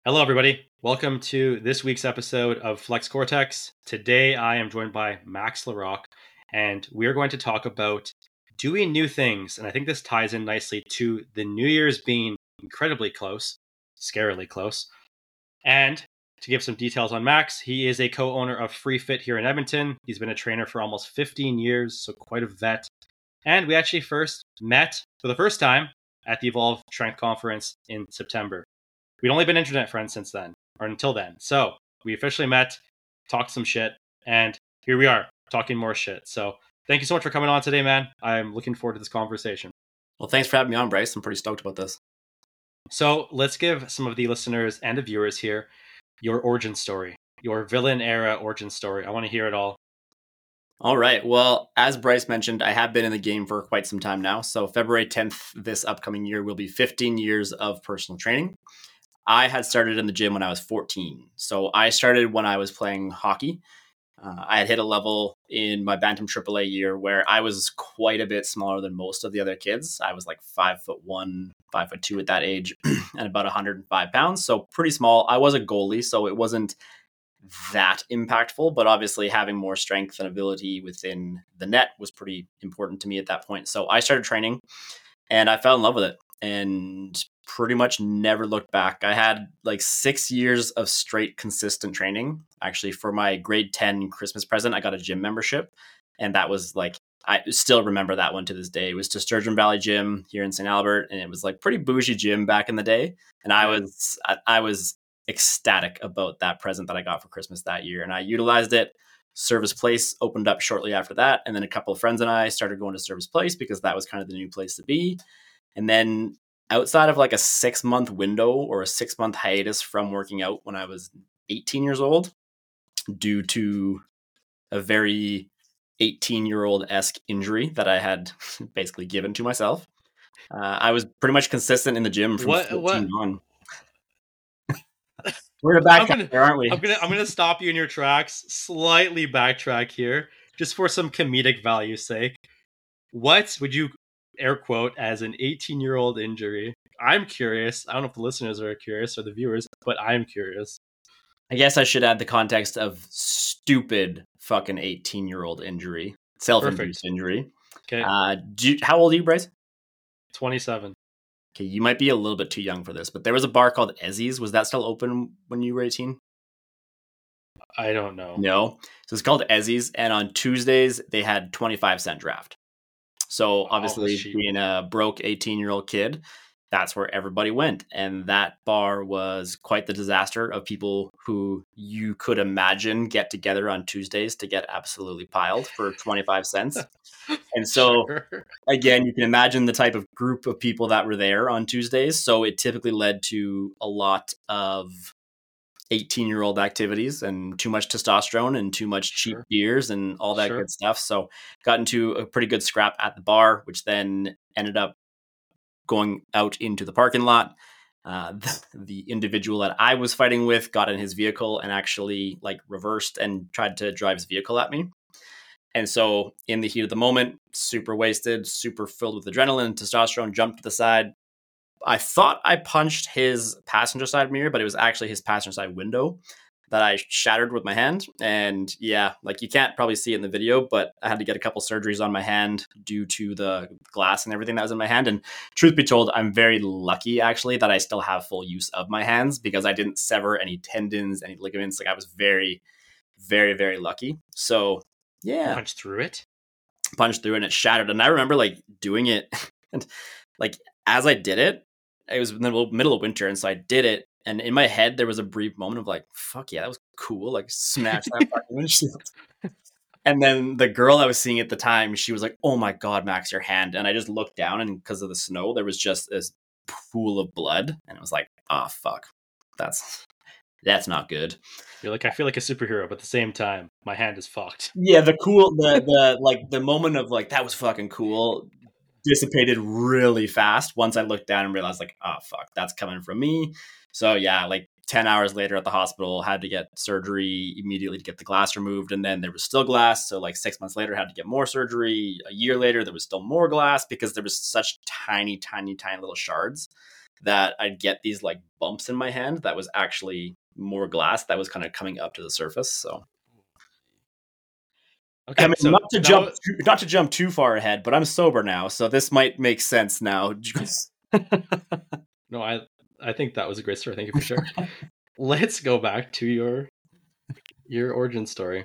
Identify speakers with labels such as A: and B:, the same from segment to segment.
A: Hello, everybody. Welcome to this week's episode of Flex Cortex. Today, I am joined by Max Larocque, and we are going to talk about doing new things. And I think this ties in nicely to the New Year's being incredibly close, scarily close. And to give some details on Max, he is a co-owner of Free Fit here in Edmonton. He's been a trainer for almost 15 years, so quite a vet. And we actually first met for the first time at the Evolve Strength Conference in September. We'd only been internet friends since then, or until then. So we officially met, talked some shit, and here we are talking more shit. So thank you so much for coming on today, man. I'm looking forward to this conversation.
B: Well, thanks for having me on, Bryce. I'm pretty stoked about this.
A: So let's give some of the listeners and the viewers here your origin story, your villain era origin story. I want to hear it all.
B: All right. Well, as Bryce mentioned, I have been in the game for quite some time now. So February 10th this upcoming year will be 15 years of personal training. I had started in the gym when I was 14. So I started when I was playing hockey. I had hit a level in my Bantam AAA year where I was quite a bit smaller than most of the other kids. I was like 5'1", 5'2" at that age and about 105 pounds. So pretty small. I was a goalie, so it wasn't that impactful, but obviously having more strength and ability within the net was pretty important to me at that point. So I started training and I fell in love with it and pretty much never looked back. I had like 6 years of straight consistent training. Actually, for my grade 10 Christmas present, I got a gym membership. And that was like, I still remember that one to this day. It was to Sturgeon Valley Gym here in St. Albert. And it was like pretty bougie gym back in the day. And I was ecstatic about that present that I got for Christmas that year. And I utilized it. Service Place opened up shortly after that. And then a couple of friends and I started going to Service Place because that was kind of the new place to be. And then outside of like a 6-month window or a 6-month hiatus from working out when I was 18 years old, due to a very 18-year-old-esque injury that I had basically given to myself, I was pretty much consistent in the gym from 14 on. We're gonna backtrack there, aren't we?
A: I'm gonna stop you in your tracks, slightly backtrack here, just for some comedic value's sake. What would you air quote as an 18-year-old injury? I'm curious. I don't know if the listeners are curious or the viewers, but I'm curious.
B: I guess I should add the context of stupid fucking 18-year-old injury, self-induced injury.
A: Okay.
B: How old are you, Bryce?
A: 27.
B: Okay, you might be a little bit too young for this, but there was a bar called Ezzy's. Was that still open when you were 18?
A: I don't know.
B: No. So it's called Ezzy's, and on Tuesdays, they had 25-cent draft. So obviously, being a broke 18-year-old kid, that's where everybody went. And that bar was quite the disaster of people who you could imagine get together on Tuesdays to get absolutely piled for 25 cents. And so, again, you can imagine the type of group of people that were there on Tuesdays. So it typically led to a lot of 18-year-old activities and too much testosterone and too much cheap beers and all that good stuff. So got into a pretty good scrap at the bar, which then ended up going out into the parking lot. The individual that I was fighting with got in his vehicle and actually like reversed and tried to drive his vehicle at me. And so in the heat of the moment, super wasted, super filled with adrenaline, testosterone, jumped to the side. I thought I punched his passenger side mirror, but it was actually his passenger side window that I shattered with my hand. And yeah, like you can't probably see it in the video, but I had to get a couple surgeries on my hand due to the glass and everything that was in my hand. And truth be told, I'm very lucky actually that I still have full use of my hands because I didn't sever any tendons, any ligaments. Like I was very, very, very lucky. So yeah.
A: Punched through it
B: and it shattered. And I remember like doing it and like as I did it, it was in the middle of winter. And so I did it. And in my head, there was a brief moment of like, fuck yeah, that was cool. Like smash that fucking windshield. And then the girl I was seeing at the time, she was like, oh my God, Max, your hand. And I just looked down and because of the snow, there was just this pool of blood. And it was like, oh, fuck. That's not good.
A: You're like, I feel like a superhero, but at the same time, my hand is fucked.
B: Yeah, the moment of like, that was fucking cool dissipated really fast once I looked down and realized like, oh, fuck, that's coming from me. So yeah, like 10 hours later at the hospital, had to get surgery immediately to get the glass removed. And then there was still glass. So like 6 months later, had to get more surgery. A year later, there was still more glass because there was such tiny, tiny, tiny little shards that I'd get these like bumps in my hand that was actually more glass that was kind of coming up to the surface. So
A: Okay,
B: I mean,
A: so
B: not to jump too far ahead, but I'm sober now, so this might make sense now.
A: no, I think that was a great story. Thank you for sure. Let's go back to your origin story.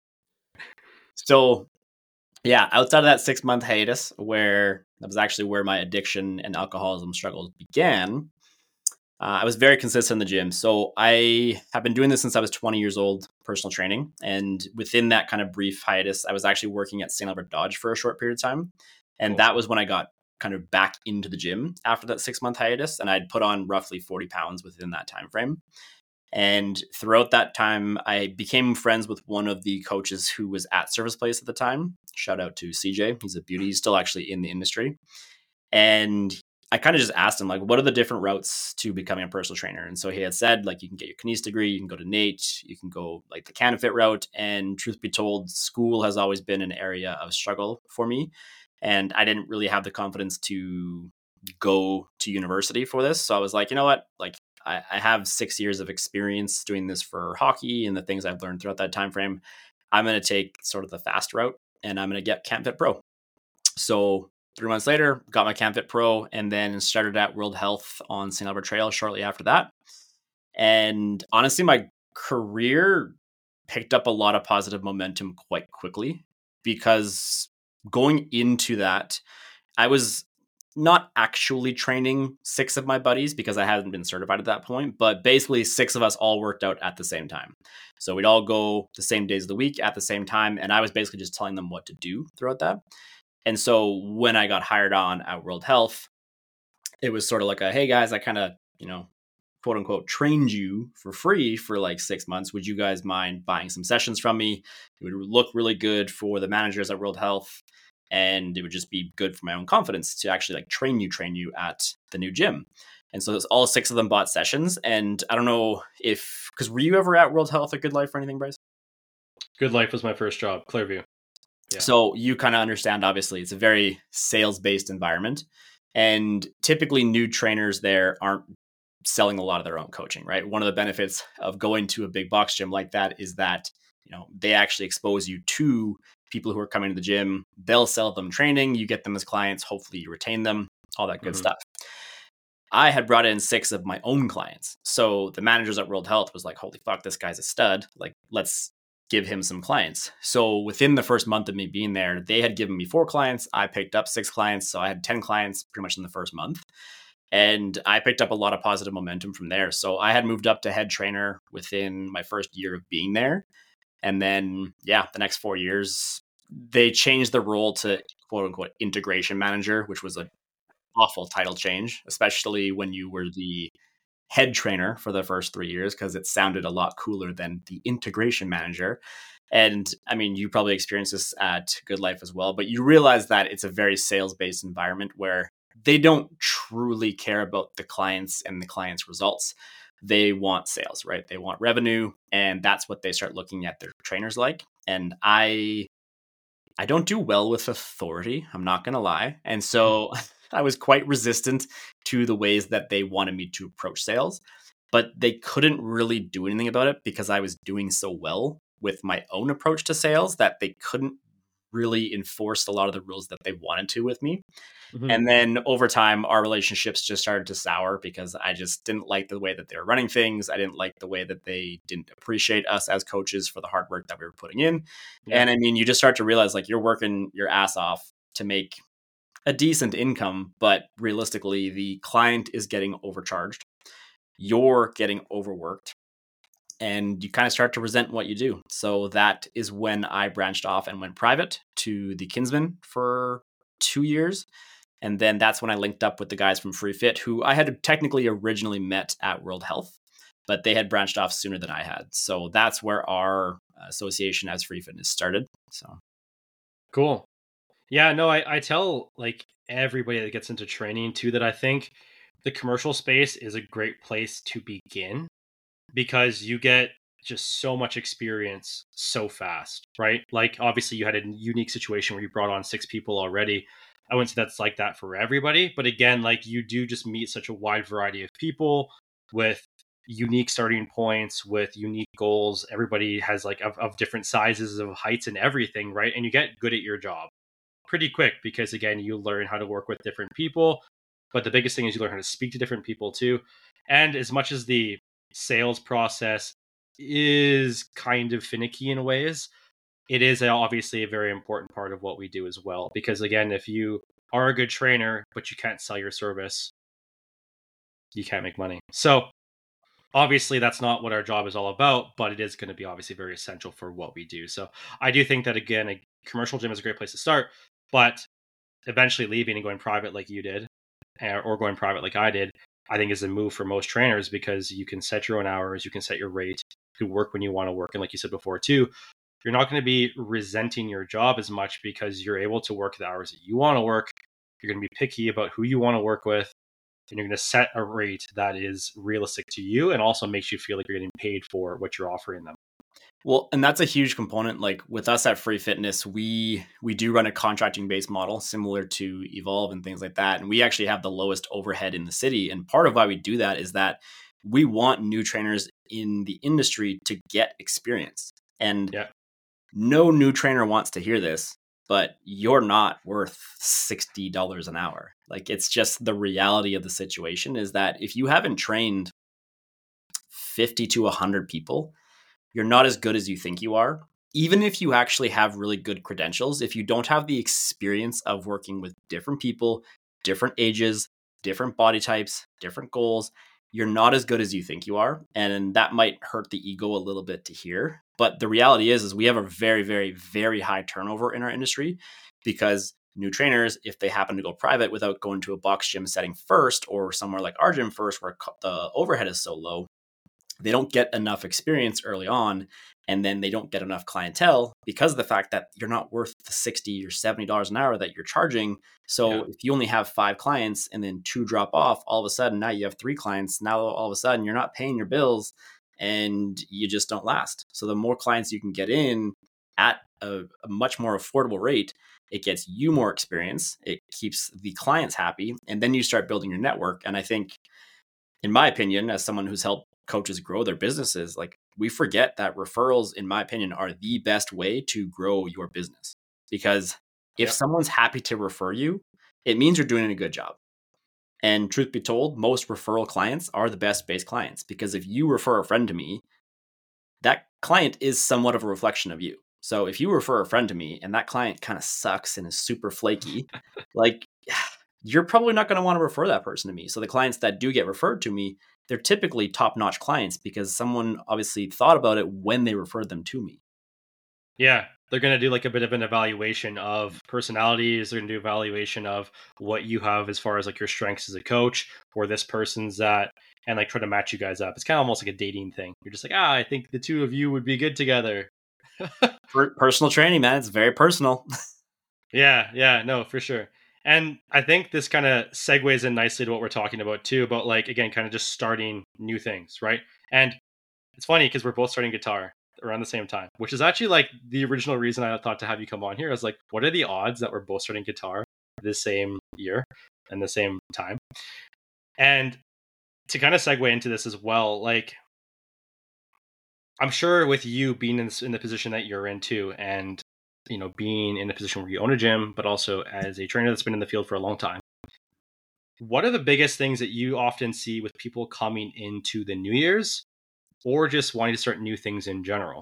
B: So yeah, outside of that 6-month hiatus, where that was actually where my addiction and alcoholism struggles began, I was very consistent in the gym. So I have been doing this since I was 20 years old, personal training. And within that kind of brief hiatus, I was actually working at St. Albert Dodge for a short period of time. And
A: Cool.
B: that was when I got kind of back into the gym after that 6-month hiatus. And I'd put on roughly 40 pounds within that time frame. And throughout that time, I became friends with one of the coaches who was at Service Place at the time. Shout out to CJ. He's a beauty. He's still actually in the industry. And I kind of just asked him, like, what are the different routes to becoming a personal trainer? And so he had said, like, you can get your Kines degree, you can go to NATE, you can go like the CanFit route. And truth be told, school has always been an area of struggle for me. And I didn't really have the confidence to go to university for this. So I was like, you know what? Like, I have 6 years of experience doing this for hockey and the things I've learned throughout that time frame. I'm going to take sort of the fast route and I'm going to get CanFit Pro. So 3 months later, got my CanFit Pro and then started at World Health on St. Albert Trail shortly after that. And honestly, my career picked up a lot of positive momentum quite quickly because going into that, I was not actually training 6 of my buddies because I hadn't been certified at that point, but basically 6 of us all worked out at the same time. So we'd all go the same days of the week at the same time. And I was basically just telling them what to do throughout that. And so when I got hired on at World Health, it was sort of like hey guys, I kind of, quote unquote, trained you for free for like 6 months. Would you guys mind buying some sessions from me? It would look really good for the managers at World Health. And it would just be good for my own confidence to actually like train you at the new gym. And so all 6 of them bought sessions. And I don't know because were you ever at World Health or Good Life or anything, Bryce?
A: Good Life was my first job, Clearview.
B: Yeah. So you kind of understand, obviously, it's a very sales-based environment. And typically new trainers there aren't selling a lot of their own coaching, right? One of the benefits of going to a big box gym like that is that, they actually expose you to people who are coming to the gym. They'll sell them training. You get them as clients. Hopefully you retain them, all that good stuff. I had brought in 6 of my own clients. So the managers at World Health was like, holy fuck, this guy's a stud. Like, let's give him some clients. So within the first month of me being there, they had given me 4 clients. I picked up 6 clients. So I had 10 clients pretty much in the first month. And I picked up a lot of positive momentum from there. So I had moved up to head trainer within my first year of being there. And then, the next 4 years, they changed the role to quote unquote integration manager, which was an awful title change, especially when you were the head trainer for the first 3 years, because it sounded a lot cooler than the integration manager. And I mean, you probably experienced this at Good Life as well, but you realize that it's a very sales-based environment where they don't truly care about the clients and the clients' results. They want sales, right? They want revenue, and that's what they start looking at their trainers like. And I don't do well with authority, I'm not going to lie. And so I was quite resistant to the ways that they wanted me to approach sales, but they couldn't really do anything about it because I was doing so well with my own approach to sales that they couldn't really enforce a lot of the rules that they wanted to with me. Mm-hmm. And then over time, our relationships just started to sour because I just didn't like the way that they were running things. I didn't like the way that they didn't appreciate us as coaches for the hard work that we were putting in. Yeah. And I mean, you just start to realize like you're working your ass off to make a decent income, but realistically, the client is getting overcharged. You're getting overworked. And you kind of start to resent what you do. So that is when I branched off and went private to the Kinsman for 2 years. And then that's when I linked up with the guys from Free Fit, who I had technically originally met at World Health, but they had branched off sooner than I had. So that's where our association as Free Fitness started. So
A: cool. Yeah, no, I tell like everybody that gets into training too that I think the commercial space is a great place to begin because you get just so much experience so fast, right? Like obviously you had a unique situation where you brought on 6 people already. I wouldn't say that's like that for everybody, but again, like you do just meet such a wide variety of people with unique starting points, with unique goals. Everybody has like of different sizes, of heights and everything, right? And you get good at your job pretty quick because again, you learn how to work with different people. But the biggest thing is you learn how to speak to different people too. And as much as the sales process is kind of finicky in ways, it is obviously a very important part of what we do as well. Because again, if you are a good trainer, but you can't sell your service, you can't make money. So obviously that's not what our job is all about, but it is going to be obviously very essential for what we do. So I do think that again, a commercial gym is a great place to start, but eventually leaving and going private like you did, or going private like I did, I think is a move for most trainers because you can set your own hours, you can set your rate, you can work when you want to work. And like you said before too, you're not going to be resenting your job as much because you're able to work the hours that you want to work. You're going to be picky about who you want to work with, and you're going to set a rate that is realistic to you and also makes you feel like you're getting paid for what you're offering them.
B: Well, and that's a huge component. Like with us at Free Fitness, we do run a contracting based model similar to Evolve and things like that. And we actually have the lowest overhead in the city. And part of why we do that is that we want new trainers in the industry to get experience. And no new trainer wants to hear this, but you're not worth $60 an hour. Like it's just the reality of the situation is that if you haven't trained 50 to 100 people, you're not as good as you think you are. Even if you actually have really good credentials, if you don't have the experience of working with different people, different ages, different body types, different goals, you're not as good as you think you are. And that might hurt the ego a little bit to hear. But the reality is we have a very, very, very high turnover in our industry because new trainers, if they happen to go private without going to a box gym setting first or somewhere like our gym first where the overhead is so low, they don't get enough experience early on, and then they don't get enough clientele because of the fact that you're not worth the $60 or $70 an hour that you're charging. So if you only have 5 clients and then 2 drop off, all of a sudden now you have 3 clients. Now all of a sudden you're not paying your bills and you just don't last. So the more clients you can get in at a much more affordable rate, it gets you more experience. It keeps the clients happy. And then you start building your network. And I think, in my opinion, as someone who's helped coaches grow their businesses, like we forget that referrals, in my opinion, are the best way to grow your business. Because if someone's happy to refer you, it means you're doing a good job. And truth be told, most referral clients are the best based clients because if you refer a friend to me, that client is somewhat of a reflection of you. So if you refer a friend to me and that client kind of sucks and is super flaky, like you're probably not going to want to refer that person to me. So the clients that do get referred to me, they're typically top-notch clients because someone obviously thought about it when they referred them to me.
A: Yeah, they're going to do like a bit of an evaluation of personalities. They're going to do evaluation of what you have as far as like your strengths as a coach or this person's that, and like try to match you guys up. It's kind of almost like a dating thing. You're just like, I think the two of you would be good together.
B: Personal training, man. It's very personal.
A: Yeah, no, for sure. And I think this kind of segues in nicely to what we're talking about too, about like, again, kind of just starting new things, right? And it's funny because we're both starting guitar around the same time, which is actually like the original reason I thought to have you come on here. I was like, what are the odds that we're both starting guitar the same year and the same time? And to kind of segue into this as well, like, I'm sure with you being in the position that you're in too, and you know, being in a position where you own a gym, but also as a trainer that's been in the field for a long time, what are the biggest things that you often see with people coming into the New Year's or just wanting to start new things in general?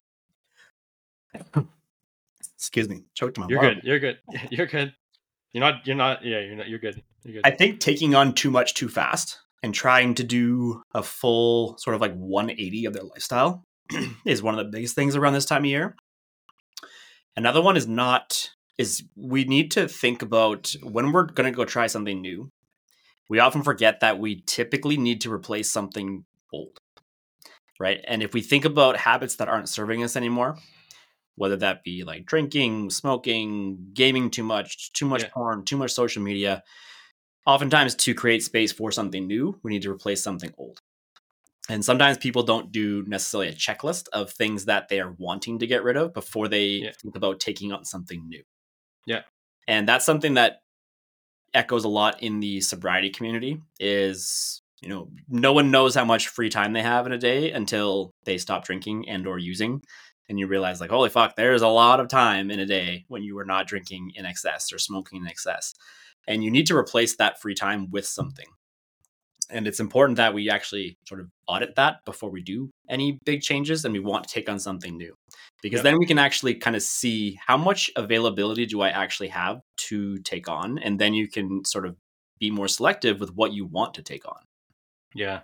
B: Excuse me. Choked my
A: You're
B: lung.
A: good. You're good. You're good. You're good.
B: I think taking on too much too fast and trying to do a full sort of like 180 of their lifestyle is one of the biggest things around this time of year. Another one is we need to think about when we're going to go try something new. We often forget that we typically need to replace something old, right? And if we think about habits that aren't serving us anymore, whether that be like drinking, smoking, gaming too much porn, too much social media, oftentimes to create space for something new, we need to replace something old. And sometimes people don't do necessarily a checklist of things that they are wanting to get rid of before they think about taking on something new.
A: Yeah.
B: And that's something that echoes a lot in the sobriety community is, no one knows how much free time they have in a day until they stop drinking and or using. And you realize like, holy fuck, there's a lot of time in a day when you are not drinking in excess or smoking in excess. And you need to replace that free time with something. And it's important that we actually sort of audit that before we do any big changes, and we want to take on something new, because then we can actually kind of see how much availability do I actually have to take on. And then you can sort of be more selective with what you want to take on.
A: Yeah.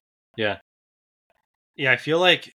A: I feel like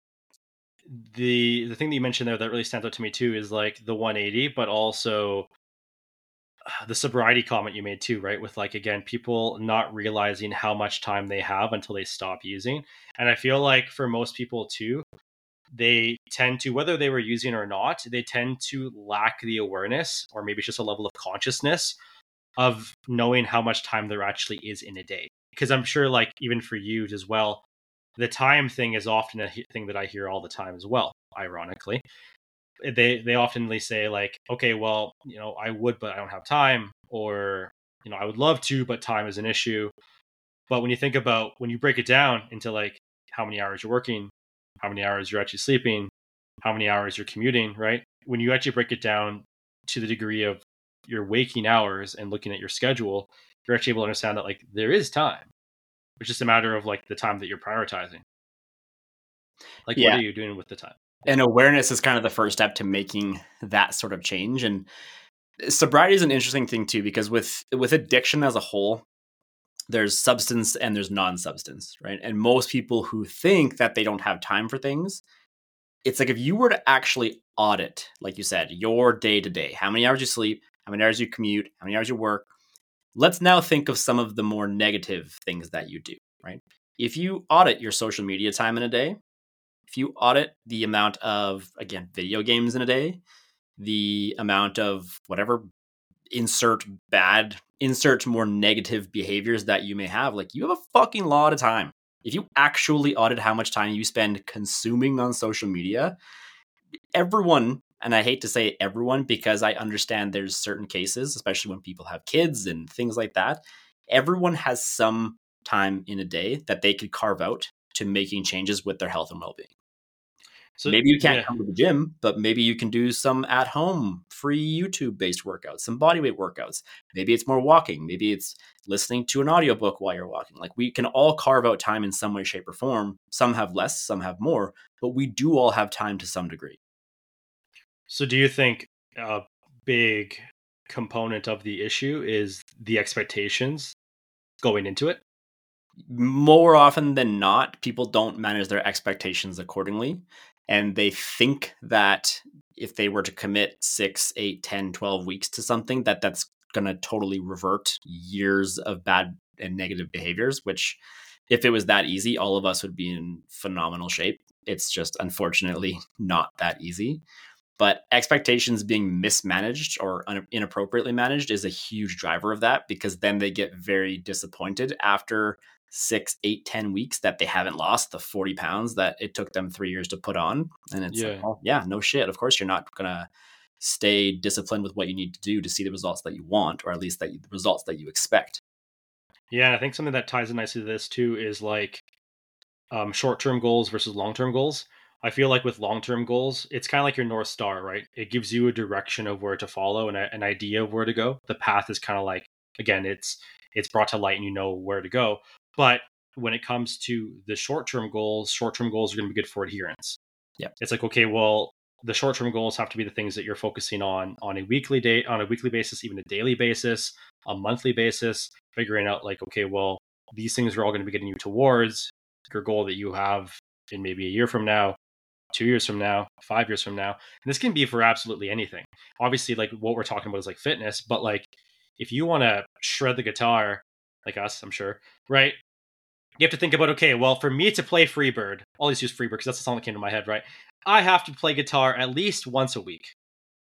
A: the thing that you mentioned there that really stands out to me too is like the 180, but also the sobriety comment you made too, right? With like, again, people not realizing how much time they have until they stop using. And I feel like for most people too, they tend to, whether they were using or not, they tend to lack the awareness, or maybe it's just a level of consciousness of knowing how much time there actually is in a day. Because I'm sure, like, even for you as well, the time thing is often a thing that I hear all the time as well, ironically. They oftenly say like, okay, well, I would, but I don't have time, or I would love to, but time is an issue. But when you think about, when you break it down into like how many hours you're working, how many hours you're actually sleeping, how many hours you're commuting, right? When you actually break it down to the degree of your waking hours and looking at your schedule, you're actually able to understand that like there is time. It's just a matter of like the time that you're prioritizing. Like, what are you doing with the time?
B: And awareness is kind of the first step to making that sort of change. And sobriety is an interesting thing too, because with addiction as a whole, there's substance and there's non-substance, right? And most people who think that they don't have time for things, it's like if you were to actually audit, like you said, your day to day, how many hours you sleep, how many hours you commute, how many hours you work. Let's now think of some of the more negative things that you do, right? If you audit your social media time in a day, if you audit the amount of, again, video games in a day, the amount of whatever, insert more negative behaviors that you may have, like, you have a fucking lot of time. If you actually audit how much time you spend consuming on social media, everyone, and I hate to say everyone because I understand there's certain cases, especially when people have kids and things like that, everyone has some time in a day that they could carve out to making changes with their health and well-being. So maybe you can't come to the gym, but maybe you can do some at home free YouTube based workouts, some bodyweight workouts. Maybe it's more walking. Maybe it's listening to an audiobook while you're walking. Like, we can all carve out time in some way, shape, or form. Some have less, some have more, but we do all have time to some degree.
A: So do you think a big component of the issue is the expectations going into it?
B: More often than not, people don't manage their expectations accordingly. And they think that if they were to commit 6, 8, 10, 12 weeks to something, that's going to totally revert years of bad and negative behaviors, which, if it was that easy, all of us would be in phenomenal shape. It's just unfortunately not that easy. But expectations being mismanaged or inappropriately managed is a huge driver of that, because then they get very disappointed after 6, 8, 10 weeks that they haven't lost the 40 pounds that it took them 3 years to put on. And it's like, oh, yeah, no shit. Of course, you're not going to stay disciplined with what you need to do to see the results that you want, or at least the results that you expect.
A: Yeah, and I think something that ties in nicely to this too is like short-term goals versus long-term goals. I feel like with long-term goals, it's kind of like your North Star, right? It gives you a direction of where to follow and an idea of where to go. The path is kind of like, again, it's brought to light and you know where to go. But when it comes to the short-term goals are going to be good for adherence.
B: Yeah.
A: It's like, okay, well, the short-term goals have to be the things that you're focusing on a weekly basis, even a daily basis, a monthly basis, figuring out like, okay, well, these things are all going to be getting you towards your goal that you have in maybe a year from now, 2 years from now, 5 years from now. And this can be for absolutely anything. Obviously, like what we're talking about is like fitness, but like if you want to shred the guitar, like us, I'm sure, right? You have to think about, okay, well, for me to play Freebird, I'll just use Freebird because that's the song that came to my head, right? I have to play guitar at least once a week,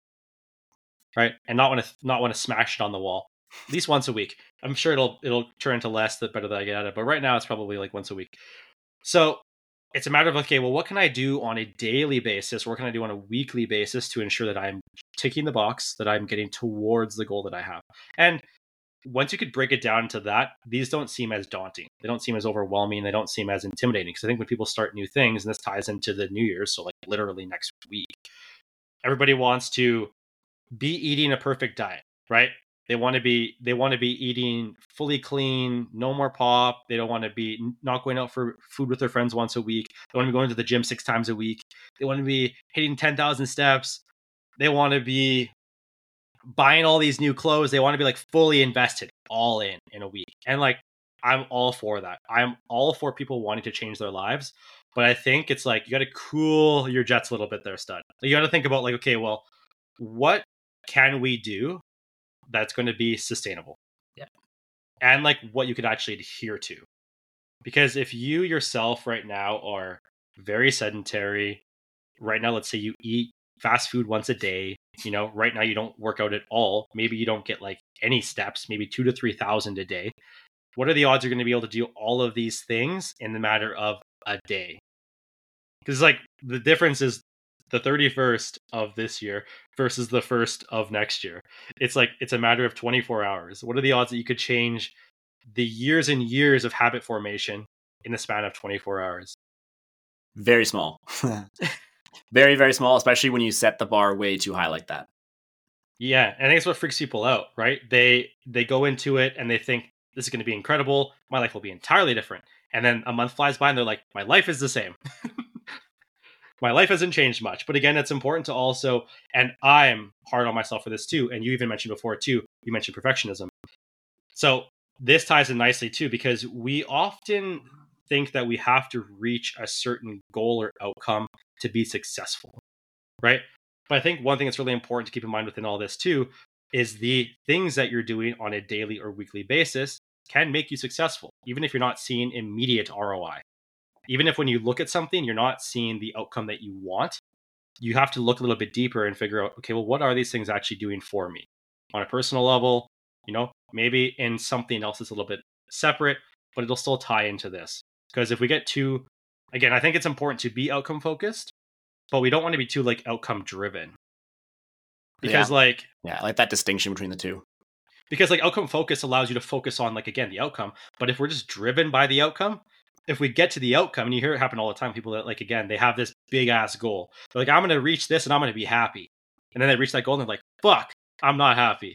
A: right? And not want to smash it on the wall. At least once a week. I'm sure it'll turn into less the better that I get at it, but right now it's probably like once a week. So it's a matter of, okay, well, what can I do on a daily basis? What can I do on a weekly basis to ensure that I'm ticking the box, that I'm getting towards the goal that I have? And once you could break it down into that, these don't seem as daunting. They don't seem as overwhelming. They don't seem as intimidating. Because I think when people start new things, and this ties into the New Year's, so like literally next week, everybody wants to be eating a perfect diet, right? They want to be eating fully clean, no more pop. They don't want to be not going out for food with their friends once a week. They want to be going to the gym 6 times a week. They want to be hitting 10,000 steps. They want to be buying all these new clothes. They want to be like fully invested all in a week. And like, I'm all for that. I'm all for people wanting to change their lives. But I think it's like, you got to cool your jets a little bit there, stud. You got to think about like, okay, well, what can we do that's going to be sustainable?
B: Yeah.
A: And like what you could actually adhere to. Because if you yourself right now are very sedentary, right now, let's say you eat fast food once a day, you know, right now you don't work out at all. Maybe you don't get like any steps, maybe 2,000 to 3,000 a day. What are the odds you're going to be able to do all of these things in the matter of a day? Because like the difference is the 31st of this year versus the 1st of next year. It's like, it's a matter of 24 hours. What are the odds that you could change the years and years of habit formation in the span of 24 hours?
B: Very small. Very, very small, especially when you set the bar way too high like that.
A: Yeah, and I think it's what freaks people out, right? They go into it and they think this is going to be incredible. My life will be entirely different. And then a month flies by and they're like, my life is the same. My life hasn't changed much. But again, it's important to also, and I'm hard on myself for this too. And you even mentioned before too, you mentioned perfectionism. So this ties in nicely too, because we often think that we have to reach a certain goal or outcome to be successful, right? But I think one thing that's really important to keep in mind within all this too is the things that you're doing on a daily or weekly basis can make you successful, even if you're not seeing immediate ROI. Even if when you look at something, you're not seeing the outcome that you want, you have to look a little bit deeper and figure out, okay, well, what are these things actually doing for me on a personal level? You know, maybe in something else that's a little bit separate, but it'll still tie into this. Because if we get too, again, I think it's important to be outcome focused, but we don't want to be too like outcome driven. Because
B: I like that distinction between the two.
A: Because like outcome focus allows you to focus on like, again, the outcome. But if we're just driven by the outcome, if we get to the outcome, and you hear it happen all the time, people that like, again, they have this big ass goal. They're like, I'm going to reach this and I'm going to be happy. And then they reach that goal and they're like, fuck, I'm not happy.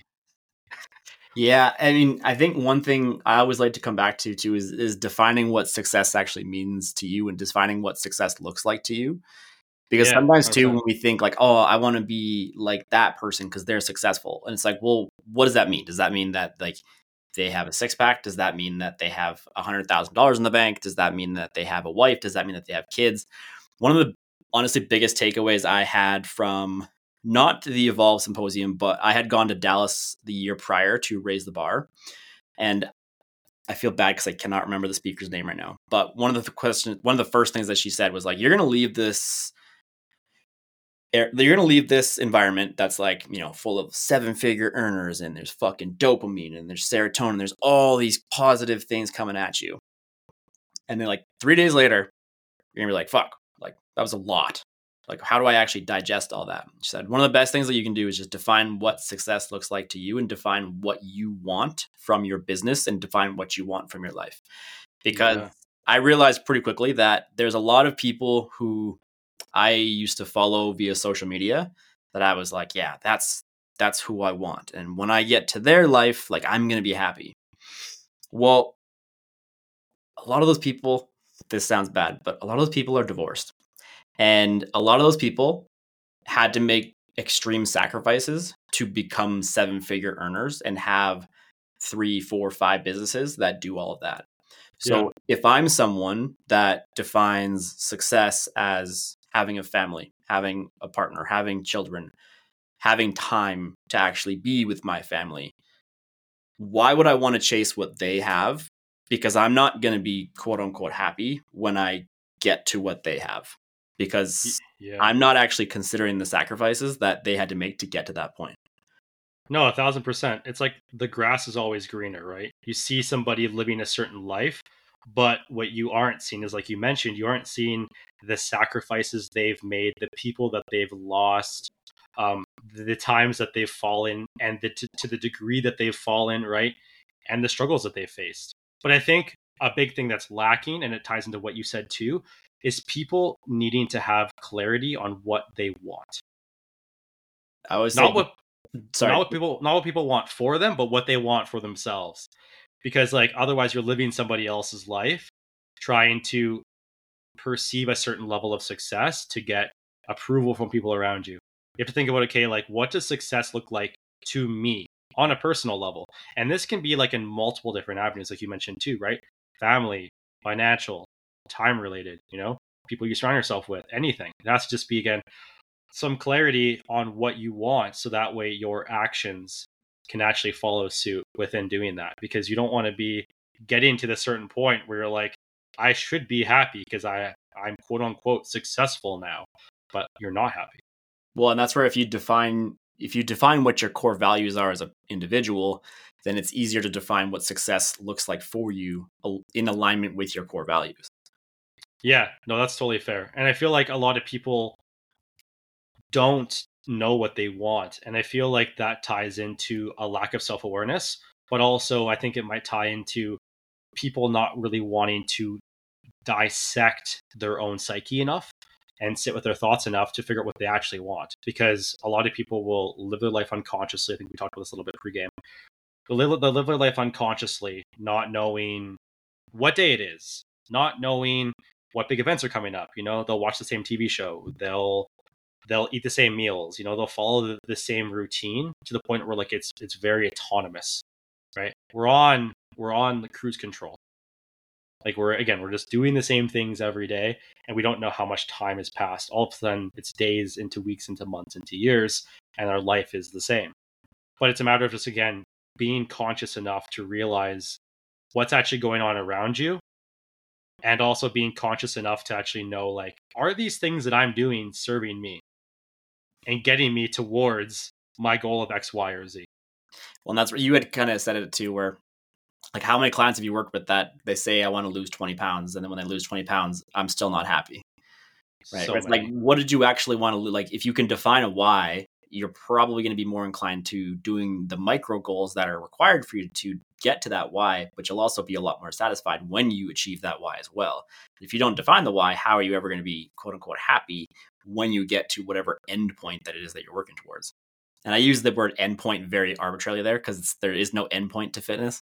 B: Yeah, I mean, I think one thing I always like to come back to too is defining what success actually means to you and defining what success looks like to you. Because sometimes too,
A: 100%.
B: when we think like, oh, I want to be like that person because they're successful. And it's like, well, what does that mean? Does that mean that like they have a 6-pack? Does that mean that they have $100,000 in the bank? Does that mean that they have a wife? Does that mean that they have kids? One of the honestly biggest takeaways I had from not the Evolve Symposium, but I had gone to Dallas the year prior to Raise the Bar. And I feel bad because I cannot remember the speaker's name right now. But one of the first things that she said was like, you're going to leave this environment that's like, you know, full of 7-figure earners and there's fucking dopamine and there's serotonin. There's all these positive things coming at you. And then like 3 days later, you're gonna be like, fuck, like that was a lot. Like, how do I actually digest all that? She said, one of the best things that you can do is just define what success looks like to you and define what you want from your business and define what you want from your life. Because I realized pretty quickly that there's a lot of people who I used to follow via social media that I was like, yeah, that's who I want. And when I get to their life, like I'm going to be happy. Well, a lot of those people, this sounds bad, but a lot of those people are divorced. And a lot of those people had to make extreme sacrifices to become 7-figure earners and have 3, 4, 5 businesses that do all of that. So if I'm someone that defines success as having a family, having a partner, having children, having time to actually be with my family, why would I want to chase what they have? Because I'm not going to be quote unquote happy when I get to what they have, because I'm not actually considering the sacrifices that they had to make to get to that point.
A: No, 1,000%. It's like the grass is always greener, right? You see somebody living a certain life, but what you aren't seeing is, like you mentioned, you aren't seeing the sacrifices they've made, the people that they've lost, the times that they've fallen, and to the degree that they've fallen, right? and the struggles that they faced. But I think a big thing that's lacking, and it ties into what you said too, is people needing to have clarity on what they want.
B: I always say,
A: Not what
B: sorry.
A: not what people want for them, but what they want for themselves. Because like otherwise you're living somebody else's life trying to perceive a certain level of success to get approval from people around you. You have to think about, okay, like what does success look like to me on a personal level? And this can be like in multiple different avenues, like you mentioned too, right? Family, financial, time related, people you surround yourself with, anything. It has to just be, again, some clarity on what you want. So that way your actions can actually follow suit within doing that, because you don't want to be getting to the certain point where you're like, I should be happy because I'm quote unquote successful now, but you're not happy.
B: Well, and that's where if you define what your core values are as an individual, then it's easier to define what success looks like for you in alignment with your core values.
A: Yeah, no, that's totally fair. And I feel like a lot of people don't know what they want. And I feel like that ties into a lack of self-awareness, but also I think it might tie into people not really wanting to dissect their own psyche enough and sit with their thoughts enough to figure out what they actually want. Because a lot of people will live their life unconsciously. I think we talked about this a little bit pregame. They'll live their life unconsciously, not knowing what day it is, not knowing what big events are coming up. They'll watch the same TV show. They'll eat the same meals. They'll follow the same routine to the point where like it's very autonomous, right? We're on the cruise control. Like we're just doing the same things every day, and we don't know how much time has passed. All of a sudden, it's days into weeks into months into years, and our life is the same. But it's a matter of just, again, being conscious enough to realize what's actually going on around you, and also being conscious enough to actually know, like, are these things that I'm doing serving me and getting me towards my goal of X, Y, or Z?
B: Well, and that's where you had kind of said it too, where like how many clients have you worked with that they say I want to lose 20 pounds, and then when they lose 20 pounds, I'm still not happy. Right.
A: So
B: It's like, what did you actually want to lose? Like, if you can define a why, you're probably going to be more inclined to doing the micro goals that are required for you to get to that why, but you'll also be a lot more satisfied when you achieve that why as well. If you don't define the why, how are you ever going to be quote unquote happy when you get to whatever end point that it is that you're working towards? And I use the word endpoint very arbitrarily there because there is no endpoint to fitness.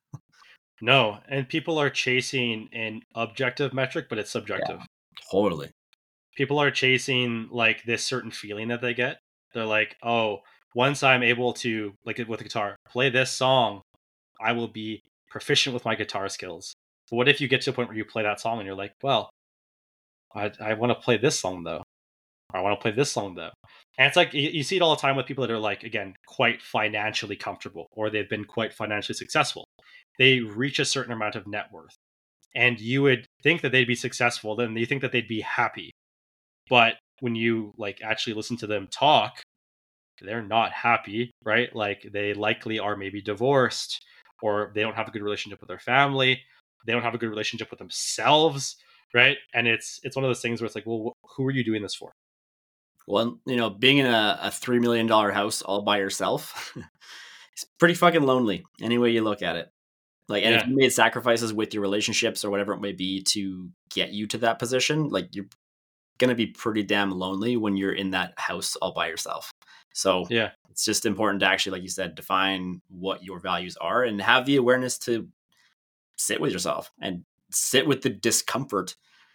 A: No, and people are chasing an objective metric, but it's subjective.
B: Yeah, totally.
A: People are chasing like this certain feeling that they get. They're like, oh, once I'm able to, like with the guitar, play this song, I will be proficient with my guitar skills. But what if you get to a point where you play that song and you're like, well, I want to play this song though. Or I want to play this song though. And it's like you see it all the time with people that are like, again, quite financially comfortable, or they've been quite financially successful. They reach a certain amount of net worth, and you would think that they'd be successful. Then you think that they'd be happy. But when you like actually listen to them talk, they're not happy, right? Like they likely are maybe divorced, or they don't have a good relationship with their family. They don't have a good relationship with themselves, right? And it's one of those things where it's like, well, who are you doing this for?
B: Well, being in a $3 million house all by yourself, it's pretty fucking lonely any way you look at it. Like, and if you made sacrifices with your relationships or whatever it may be to get you to that position, like you're going to be pretty damn lonely when you're in that house all by yourself. So
A: yeah,
B: it's just important to actually, like you said, define what your values are and have the awareness to sit with yourself and sit with the discomfort,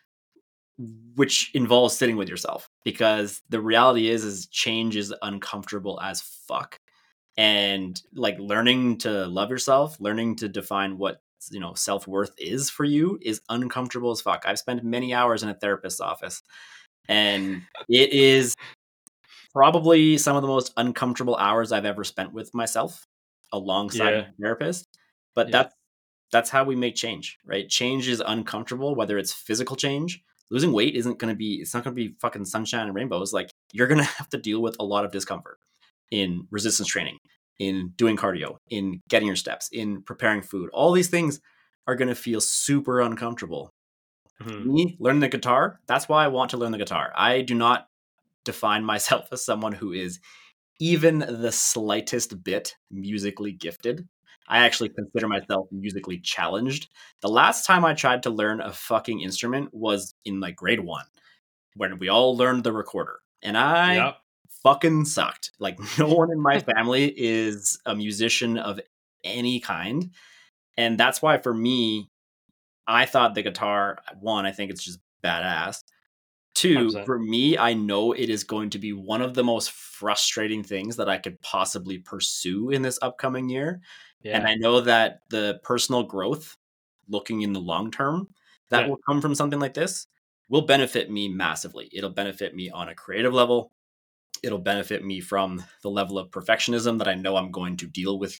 B: which involves sitting with yourself, because the reality is change is uncomfortable as fuck. And like learning to love yourself, learning to define what self-worth is for you is uncomfortable as fuck. I've spent many hours in a therapist's office, and it is probably some of the most uncomfortable hours I've ever spent with myself alongside a therapist. But that's how we make change, right? Change is uncomfortable, whether it's physical change. Losing weight it's not going to be fucking sunshine and rainbows. Like, you're going to have to deal with a lot of discomfort in resistance training, in doing cardio, in getting your steps, in preparing food. All these things are going to feel super uncomfortable. Me learning the guitar, that's why I want to learn the guitar. I do not define myself as someone who is even the slightest bit musically gifted. I actually consider myself musically challenged. The last time I tried to learn a fucking instrument was in like grade 1 when we all learned the recorder. And I
A: Yep.
B: fucking sucked. Like no one in my family is a musician of any kind. And that's why for me, I thought the guitar, one, I think it's just badass. Two,
A: 100%.
B: for me, I know it is going to be one of the most frustrating things that I could possibly pursue in this upcoming year. And
A: Yeah.
B: I know that the personal growth, looking in the long term, that
A: Yeah.
B: will come from something like this will benefit me massively. It'll benefit me on a creative level. It'll benefit me from the level of perfectionism that I know I'm going to deal with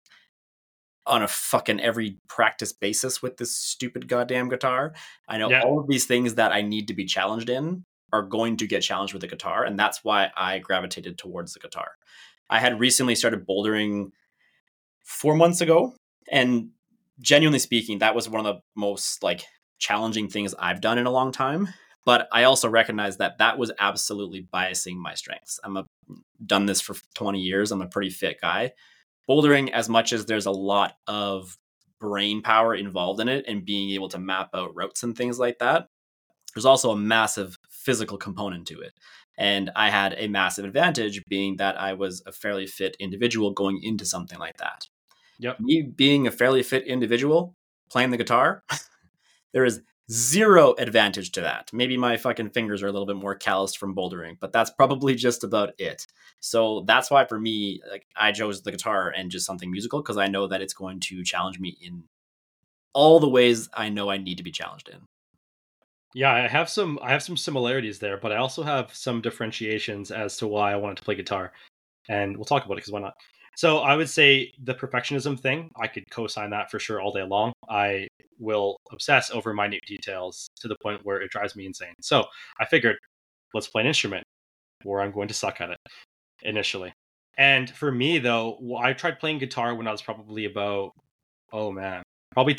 B: on a fucking every practice basis with this stupid goddamn guitar. I know
A: Yeah.
B: all of these things that I need to be challenged in are going to get challenged with the guitar. And that's why I gravitated towards the guitar. I had recently started bouldering 4 months ago. And genuinely speaking, that was one of the most like challenging things I've done in a long time. But I also recognize that that was absolutely biasing my strengths. Done this for 20 years. I'm a pretty fit guy. Bouldering, as much as there's a lot of brain power involved in it and being able to map out routes and things like that, there's also a massive physical component to it. And I had a massive advantage being that I was a fairly fit individual going into something like that.
A: Yep.
B: Me being a fairly fit individual playing the guitar, there is zero advantage to that. Maybe my fucking fingers are a little bit more calloused from bouldering, but that's probably just about it. So that's why for me, like I chose the guitar and just something musical because I know that it's going to challenge me in all the ways I know I need to be challenged in.
A: Yeah, I have some similarities there, but I also have some differentiations as to why I wanted to play guitar. And we'll talk about it because why not? So I would say the perfectionism thing, I could co-sign that for sure all day long. I will obsess over minute details to the point where it drives me insane. So I figured, let's play an instrument where I'm going to suck at it initially. And for me though, I tried playing guitar when I was probably about, oh man, probably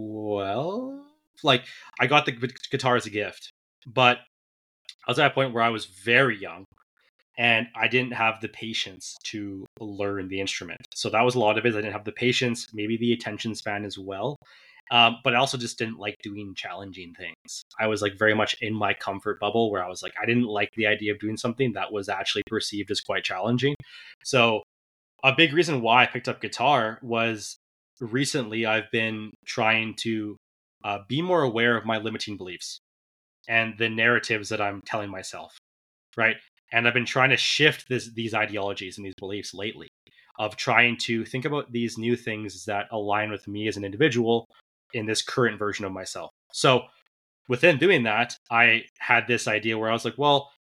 A: 12. Like I got the guitar as a gift, but I was at a point where I was very young and I didn't have the patience to learn the instrument. So that was a lot of it. I didn't have the patience, maybe the attention span as well. But I also just didn't like doing challenging things. I was like very much in my comfort bubble where I was like, I didn't like the idea of doing something that was actually perceived as quite challenging. So a big reason why I picked up guitar was recently I've been trying to be more aware of my limiting beliefs and the narratives that I'm telling myself, right? And I've been trying to shift these ideologies and these beliefs lately of trying to think about these new things that align with me as an individual in this current version of myself. So within doing that, I had this idea where I was like, well,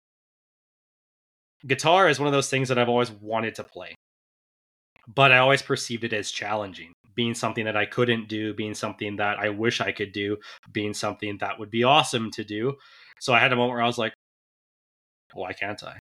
A: guitar is one of those things that I've always wanted to play, but I always perceived it as challenging, being something that I couldn't do, being something that I wish I could do, being something that would be awesome to do. So I had a moment where I was like, why can't I?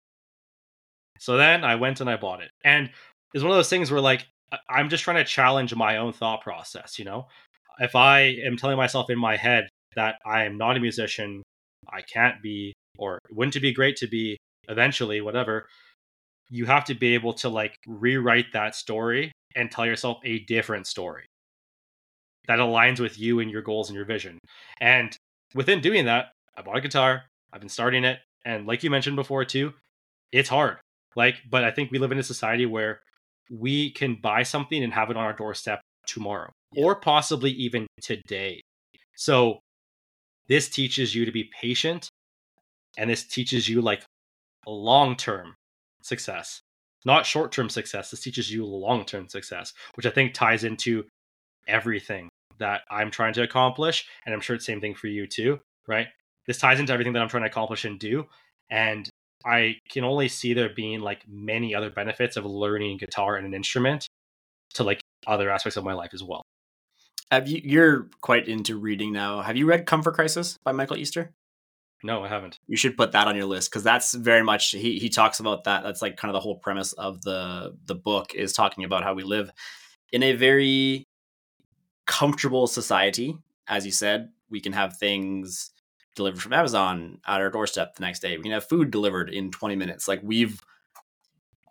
A: So then I went and I bought it. And it's one of those things where like I'm just trying to challenge my own thought process, you know? If I am telling myself in my head that I am not a musician, I can't be, or wouldn't it be great to be eventually, whatever, you have to be able to like rewrite that story and tell yourself a different story that aligns with you and your goals and your vision. And within doing that, I bought a guitar, I've been starting it, and like you mentioned before too, it's hard. Like, but I think we live in a society where we can buy something and have it on our doorstep tomorrow
B: Yeah.
A: or possibly even today. So this teaches you to be patient and this teaches you like long-term success, not short-term success. This teaches you long-term success, which I think ties into everything that I'm trying to accomplish. And I'm sure it's the same thing for you too, right? This ties into everything that I'm trying to accomplish and do. And I can only see there being like many other benefits of learning guitar and an instrument to like other aspects of my life as well.
B: You're quite into reading now. Have you read Comfort Crisis by Michael Easter?
A: No, I haven't.
B: You should put that on your list because that's very much he talks about that. That's like kind of the whole premise of the book is talking about how we live in a very comfortable society. As you said, we can have things delivered from Amazon at our doorstep the next day. We can have food delivered in 20 minutes. Like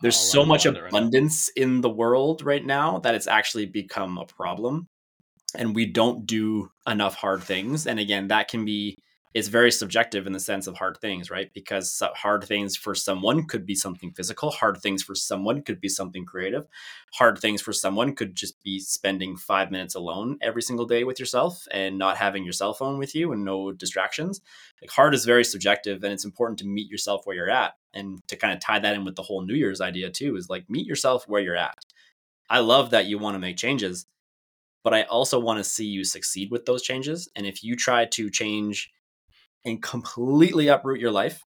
B: There's
A: I'll
B: so
A: let
B: much
A: go of it right now.
B: abundance in the world right now that it's actually become a problem. And we don't do enough hard things. And again, that can be, it's very subjective in the sense of hard things, right? Because hard things for someone could be something physical. Hard things for someone could be something creative. Hard things for someone could just be spending 5 minutes alone every single day with yourself and not having your cell phone with you and no distractions. Like, hard is very subjective, and it's important to meet yourself where you're at. And to kind of tie that in with the whole New Year's idea too, is like, meet yourself where you're at. I love that you want to make changes, but I also want to see you succeed with those changes. And if you try to change and completely uproot your life,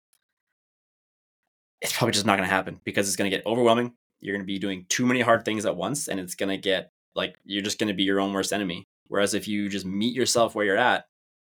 B: it's probably just not going to happen, because it's going to get overwhelming. You're going to be doing too many hard things at once, and it's going to get like, you're just going to be your own worst enemy. Whereas if you just meet yourself where you're at,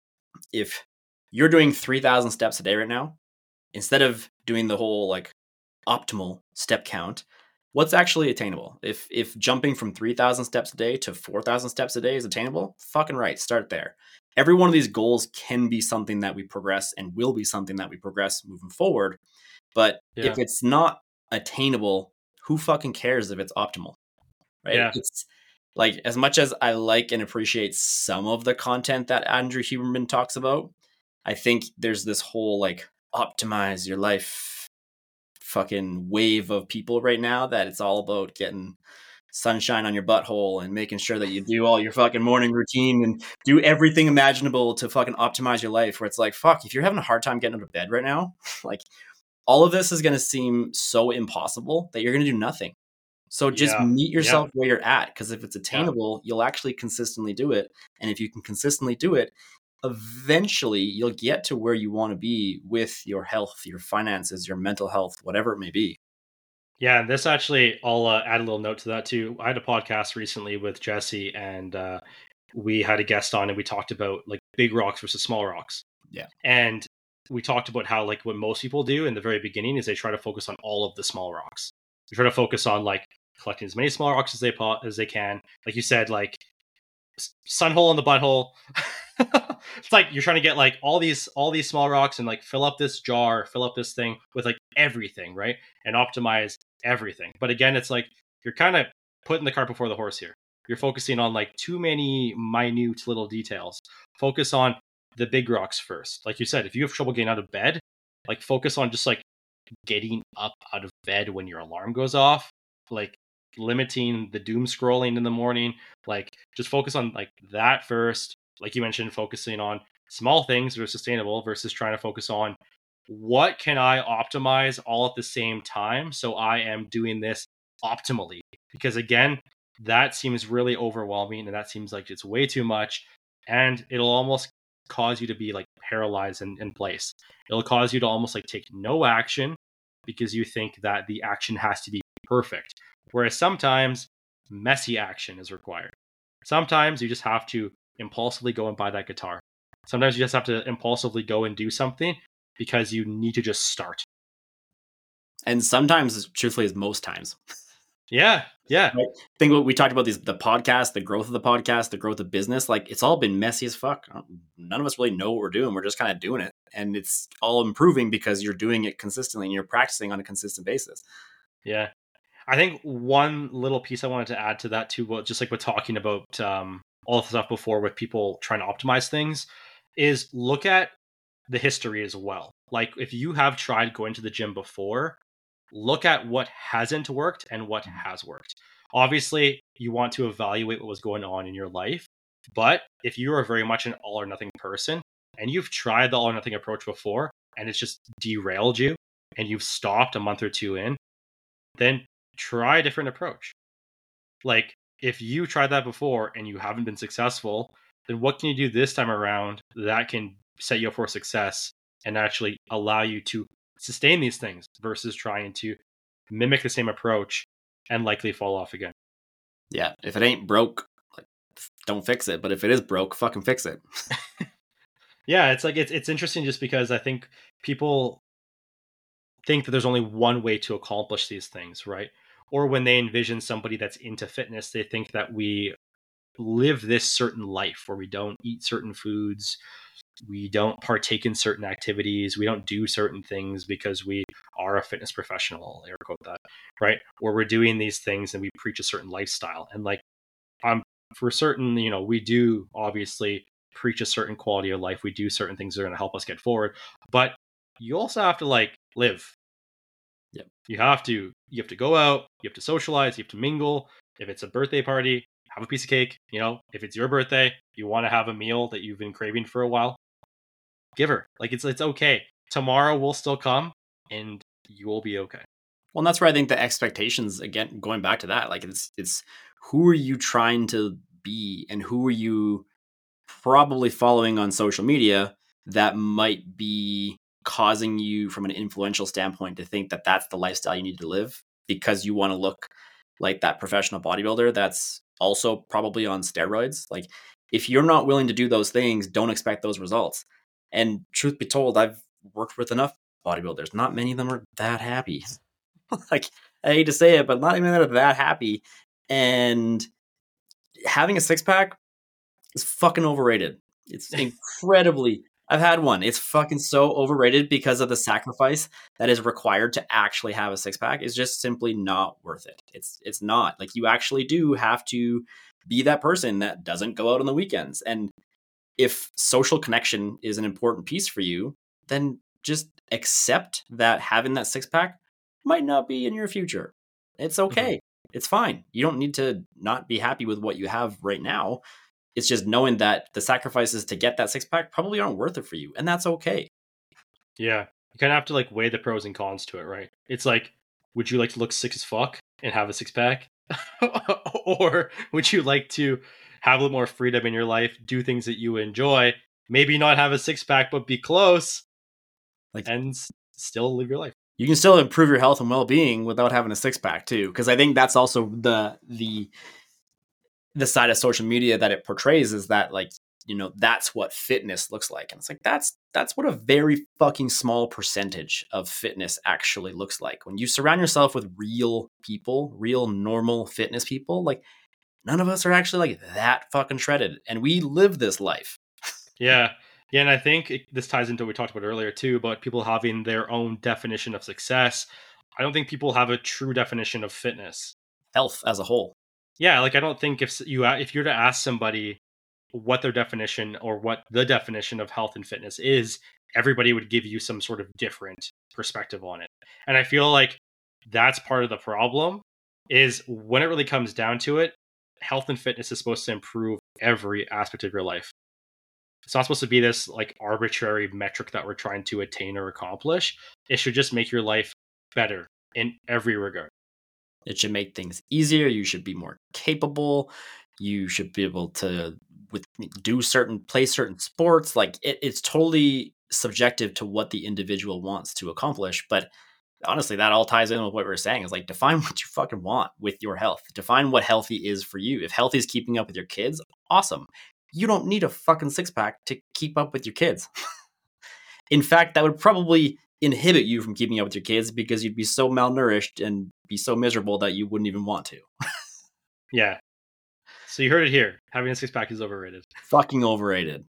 B: if you're doing 3,000 steps a day right now, instead of doing the whole like optimal step count, what's actually attainable? If jumping from 3,000 steps a day to 4,000 steps a day is attainable, fucking right, start there. Every one of these goals can be something that we progress and will be something that we progress moving forward. But if it's not attainable, who fucking cares if it's optimal, right?
A: Yeah.
B: It's like, as much as I like and appreciate some of the content that Andrew Huberman talks about, I think there's this whole like optimize your life fucking wave of people right now that it's all about getting sunshine on your butthole and making sure that you do all your fucking morning routine and do everything imaginable to fucking optimize your life, where it's like, fuck, if you're having a hard time getting out of bed right now, like, all of this is going to seem so impossible that you're going to do nothing. So just meet yourself where you're at, because if it's attainable, you'll actually consistently do it. And if you can consistently do it, eventually you'll get to where you want to be with your health, your finances, your mental health, whatever it may be.
A: Yeah, this actually, I'll add a little note to that too. I had a podcast recently with Jesse, and we had a guest on, and we talked about like big rocks versus small rocks.
B: Yeah.
A: And we talked about how like what most people do in the very beginning is they try to focus on all of the small rocks. They try to focus on like collecting as many small rocks as they can. Like you said, like sun hole in the butthole. It's like you're trying to get like all these small rocks and like fill up this jar, fill up this thing with like everything, right? And optimize everything. But again, it's like you're kind of putting the cart before the horse here. You're focusing on like too many minute little details. Focus on the big rocks first. Like you said, if you have trouble getting out of bed, like focus on just like getting up out of bed when your alarm goes off, like limiting the doom scrolling in the morning, like just focus on like that first. Like you mentioned, focusing on small things that are sustainable versus trying to focus on what can I optimize all at the same time so I am doing this optimally. Because again, that seems really overwhelming, and that seems like it's way too much, and it'll almost cause you to be like paralyzed in place. It'll cause you to almost like take no action because you think that the action has to be perfect. Whereas sometimes messy action is required. Sometimes you just have to impulsively go and buy that guitar. Sometimes you just have to impulsively go and do something because you need to just start.
B: And sometimes, truthfully, is most times.
A: Yeah.
B: Right? I think what we talked about, the podcast, the growth of the podcast, the growth of business, like it's all been messy as fuck. None of us really know what we're doing. We're just kind of doing it. And it's all improving because you're doing it consistently and you're practicing on a consistent basis.
A: Yeah. I think one little piece I wanted to add to that too, just like we're talking about all the stuff before with people trying to optimize things, is look at the history as well. Like if you have tried going to the gym before, look at what hasn't worked and what has worked. Obviously, you want to evaluate what was going on in your life, but if you are very much an all or nothing person and you've tried the all or nothing approach before and it's just derailed you and you've stopped a month or two in, then try a different approach. Like if you tried that before and you haven't been successful, then what can you do this time around that can set you up for success and actually allow you to sustain these things versus trying to mimic the same approach and likely fall off again.
B: Yeah. If it ain't broke, like, don't fix it. But if it is broke, fucking fix it.
A: Yeah. It's like, it's interesting just because I think people think that there's only one way to accomplish these things, right? Or when they envision somebody that's into fitness, they think that we live this certain life where we don't eat certain foods, we don't partake in certain activities, we don't do certain things because we are a fitness professional, air quote that, right? Or we're doing these things and we preach a certain lifestyle. And like, for certain, we do obviously preach a certain quality of life. We do certain things that are going to help us get forward, but you also have to like live.
B: Yep.
A: You have to go out, you have to socialize, you have to mingle. If it's a birthday party, have a piece of cake. If it's your birthday, you want to have a meal that you've been craving for a while, give her. Like it's okay. Tomorrow will still come and you will be okay.
B: Well, and that's where I think the expectations, again, going back to that, like it's who are you trying to be and who are you probably following on social media that might be causing you from an influential standpoint to think that that's the lifestyle you need to live because you want to look like that professional bodybuilder that's also probably on steroids. Like if you're not willing to do those things, don't expect those results. And truth be told, I've worked with enough bodybuilders. Not many of them are that happy. Like I hate to say it, but not even that happy. And having a six pack is fucking overrated. It's incredibly. I've had one. It's fucking so overrated because of the sacrifice that is required to actually have a six pack. Is just simply not worth it. It's not. Like you actually do have to be that person that doesn't go out on the weekends. And if social connection is an important piece for you, then just accept that having that six pack might not be in your future. It's okay. It's fine. You don't need to not be happy with what you have right now. It's just knowing that the sacrifices to get that six pack probably aren't worth it for you. And that's okay.
A: Yeah. You kind of have to like weigh the pros and cons to it, right? It's like, would you like to look sick as fuck and have a six pack? Or would you like to have a little more freedom in your life, do things that you enjoy, maybe not have a six pack, but be close and still live your life?
B: You can still improve your health and well-being without having a six pack too. Cause I think that's also the side of social media that it portrays is that like, that's what fitness looks like. And it's like, that's what a very fucking small percentage of fitness actually looks like. When you surround yourself with real people, real normal fitness people, like none of us are actually like that fucking shredded. And we live this life.
A: Yeah. Yeah. And I think this ties into what we talked about earlier too, about people having their own definition of success. I don't think people have a true definition of fitness.
B: Health as a whole.
A: Yeah. Like I don't think if you're to ask somebody what their definition or what the definition of health and fitness is, everybody would give you some sort of different perspective on it. And I feel like that's part of the problem is when it really comes down to it, health and fitness is supposed to improve every aspect of your life. It's not supposed to be this like arbitrary metric that we're trying to attain or accomplish. It should just make your life better in every regard.
B: It should make things easier. You should be more capable. You should be able to play certain sports. Like it's totally subjective to what the individual wants to accomplish. But honestly, that all ties in with what we were saying is like, define what you fucking want with your health. Define what healthy is for you. If healthy is keeping up with your kids, awesome. You don't need a fucking six pack to keep up with your kids. In fact, that would probably inhibit you from keeping up with your kids because you'd be so malnourished and be so miserable that you wouldn't even want to.
A: Yeah. So you heard it here. Having a six pack is overrated.
B: Fucking overrated.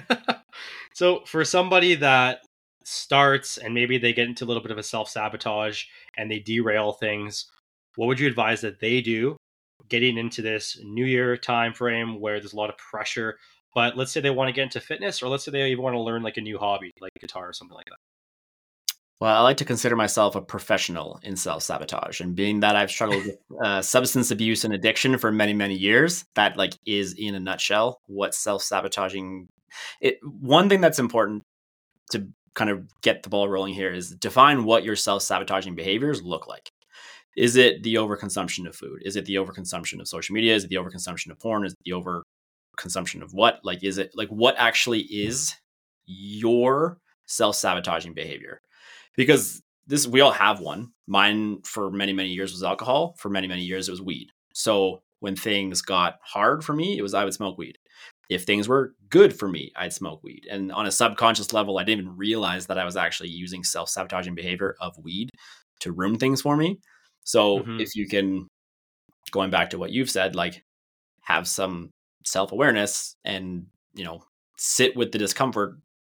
A: So for somebody that starts and maybe they get into a little bit of a self-sabotage and they derail things, what would you advise that they do getting into this new year time frame where there's a lot of pressure? But let's say they want to get into fitness, or let's say they even want to learn like a new hobby, like guitar or something like that.
B: Well, I like to consider myself a professional in self-sabotage, and being that I've struggled with substance abuse and addiction for many, many years, that like is in a nutshell what self-sabotaging. One thing that's important to kind of get the ball rolling here is define what your self-sabotaging behaviors look like. Is it the overconsumption of food? Is it the overconsumption of social media? Is it the overconsumption of porn? Is it the overconsumption of what? Like, is it like what actually is your self-sabotaging behavior? Because we all have one. Mine for many, many years was alcohol. For many, many years it was weed. So when things got hard for me, I would smoke weed. If things were good for me, I'd smoke weed. And on a subconscious level, I didn't even realize that I was actually using self-sabotaging behavior of weed to ruin things for me. So if you can, going back to what you've said, like have some self-awareness and, sit with the discomfort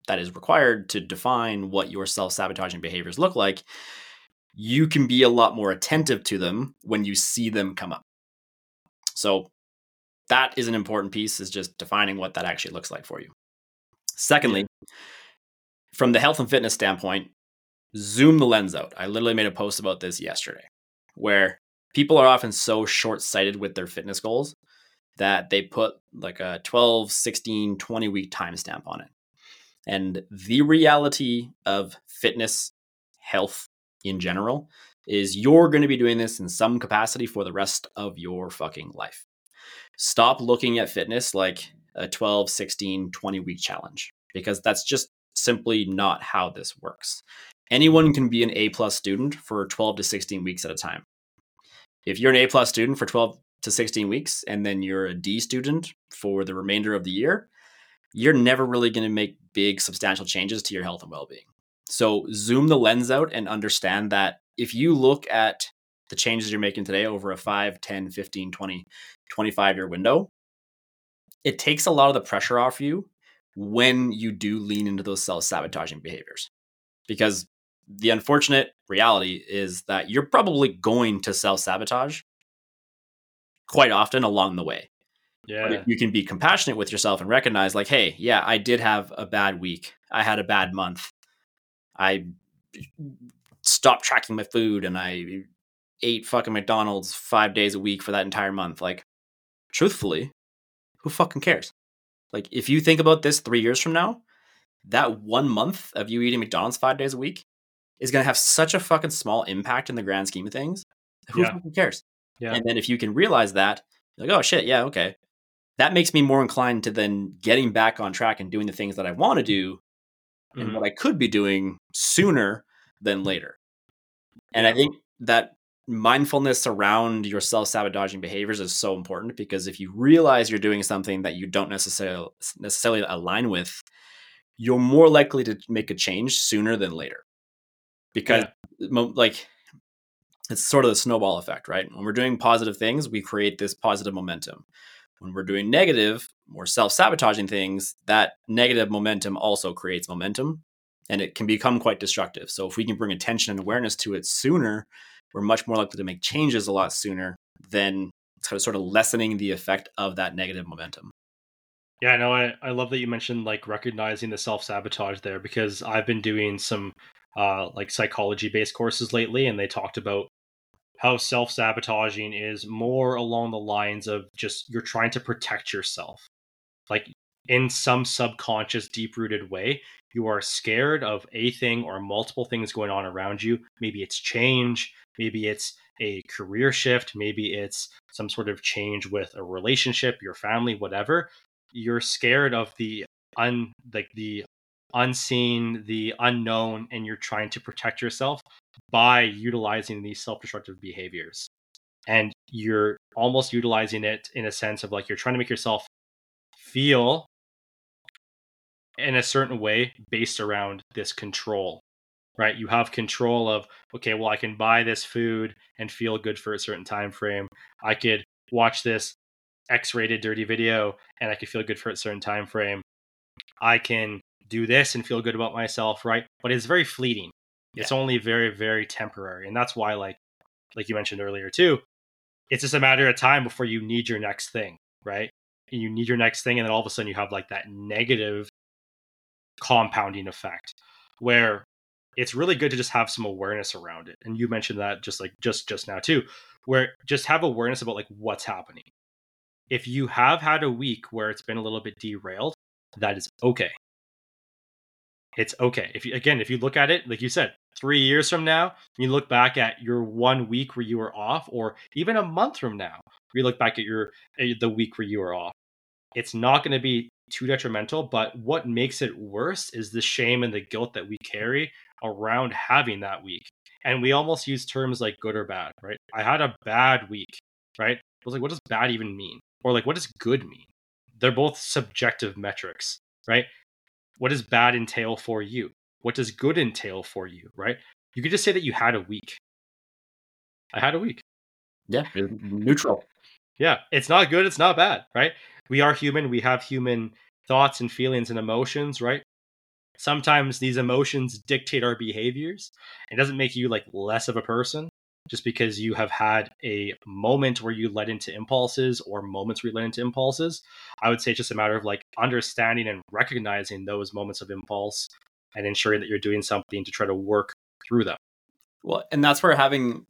B: that is required to define what your self-sabotaging behaviors look like, you can be a lot more attentive to them when you see them come up. So that is an important piece, is just defining what that actually looks like for you. Secondly, from the health and fitness standpoint, zoom the lens out. I literally made a post about this yesterday, where people are often so short-sighted with their fitness goals that they put like a 12, 16, 20 week timestamp on it. And the reality of fitness, health in general, is you're going to be doing this in some capacity for the rest of your fucking life. Stop looking at fitness like a 12, 16, 20 week challenge, because that's just simply not how this works. Anyone can be an A+ student for 12 to 16 weeks at a time. If you're an A+ student for 12 to 16 weeks, and then you're a D student for the remainder of the year, you're never really going to make big substantial changes to your health and well-being. So zoom the lens out and understand that if you look at the changes you're making today over a 5, 10, 15, 20, 25-year window, it takes a lot of the pressure off you when you do lean into those self-sabotaging behaviors. Because the unfortunate reality is that you're probably going to self-sabotage quite often along the way.
A: Yeah.
B: But if you can be compassionate with yourself and recognize, like, hey, yeah, I did have a bad week. I had a bad month. I stopped tracking my food and I ate fucking McDonald's 5 days a week for that entire month. Like, truthfully, who fucking cares? Like, if you think about this 3 years from now, that 1 month of you eating McDonald's 5 days a week is going to have such a fucking small impact in the grand scheme of things. Who fucking cares?
A: Yeah.
B: And then if you can realize that, you're like, oh shit, yeah, okay. That makes me more inclined to then getting back on track and doing the things that I want to do and what I could be doing sooner than later. And I think that mindfulness around your self-sabotaging behaviors is so important, because if you realize you're doing something that you don't necessarily align with, you're more likely to make a change sooner than later. Because like, it's sort of the snowball effect, right? When we're doing positive things, we create this positive momentum. When we're doing negative, more self-sabotaging things, that negative momentum also creates momentum, and it can become quite destructive. So if we can bring attention and awareness to it sooner, we're much more likely to make changes a lot sooner than sort of lessening the effect of that negative momentum.
A: Yeah, no, I love that you mentioned like recognizing the self-sabotage there, because I've been doing some like psychology-based courses lately, and they talked about how self-sabotaging is more along the lines of just you're trying to protect yourself. Like, in some subconscious, deep-rooted way, you are scared of a thing or multiple things going on around you. Maybe it's change, maybe it's a career shift, maybe it's some sort of change with a relationship, your family, whatever. You're scared of the unseen, the unknown, and you're trying to protect yourself by utilizing these self-destructive behaviors. And you're almost utilizing it in a sense of like you're trying to make yourself feel in a certain way based around this control, right? You have control of, okay, well, I can buy this food and feel good for a certain time frame. I could watch this X-rated dirty video and I could feel good for a certain time frame. I can do this and feel good about myself, right? But it's very fleeting. It's only very, very temporary. And that's why, like you mentioned earlier too, it's just a matter of time before you need your next thing, right? And you need your next thing, and then all of a sudden you have like that negative compounding effect where it's really good to just have some awareness around it. And you mentioned that just now too, where just have awareness about like what's happening. If you have had a week where it's been a little bit derailed, that is okay. It's okay. If you look at it, like you said, 3 years from now, you look back at your 1 week where you were off, or even a month from now, you look back at the week where you were off. It's not going to be too detrimental, but what makes it worse is the shame and the guilt that we carry around having that week. And we almost use terms like good or bad, right? I had a bad week, right? I was like, what does bad even mean? Or like, what does good mean? They're both subjective metrics, right? What does bad entail for you? What does good entail for you, right? You could just say that you had a week. I had a week.
B: Yeah, neutral.
A: Yeah, it's not good, it's not bad, right? We are human, we have human thoughts and feelings and emotions, right? sometimes these emotions dictate our behaviors. It doesn't make you like less of a person just because you have had a moment where you led into impulses or moments where you led into impulses. I would say it's just a matter of like understanding and recognizing those moments of impulse and ensuring that you're doing something to try to work through them.
B: Well, and that's where having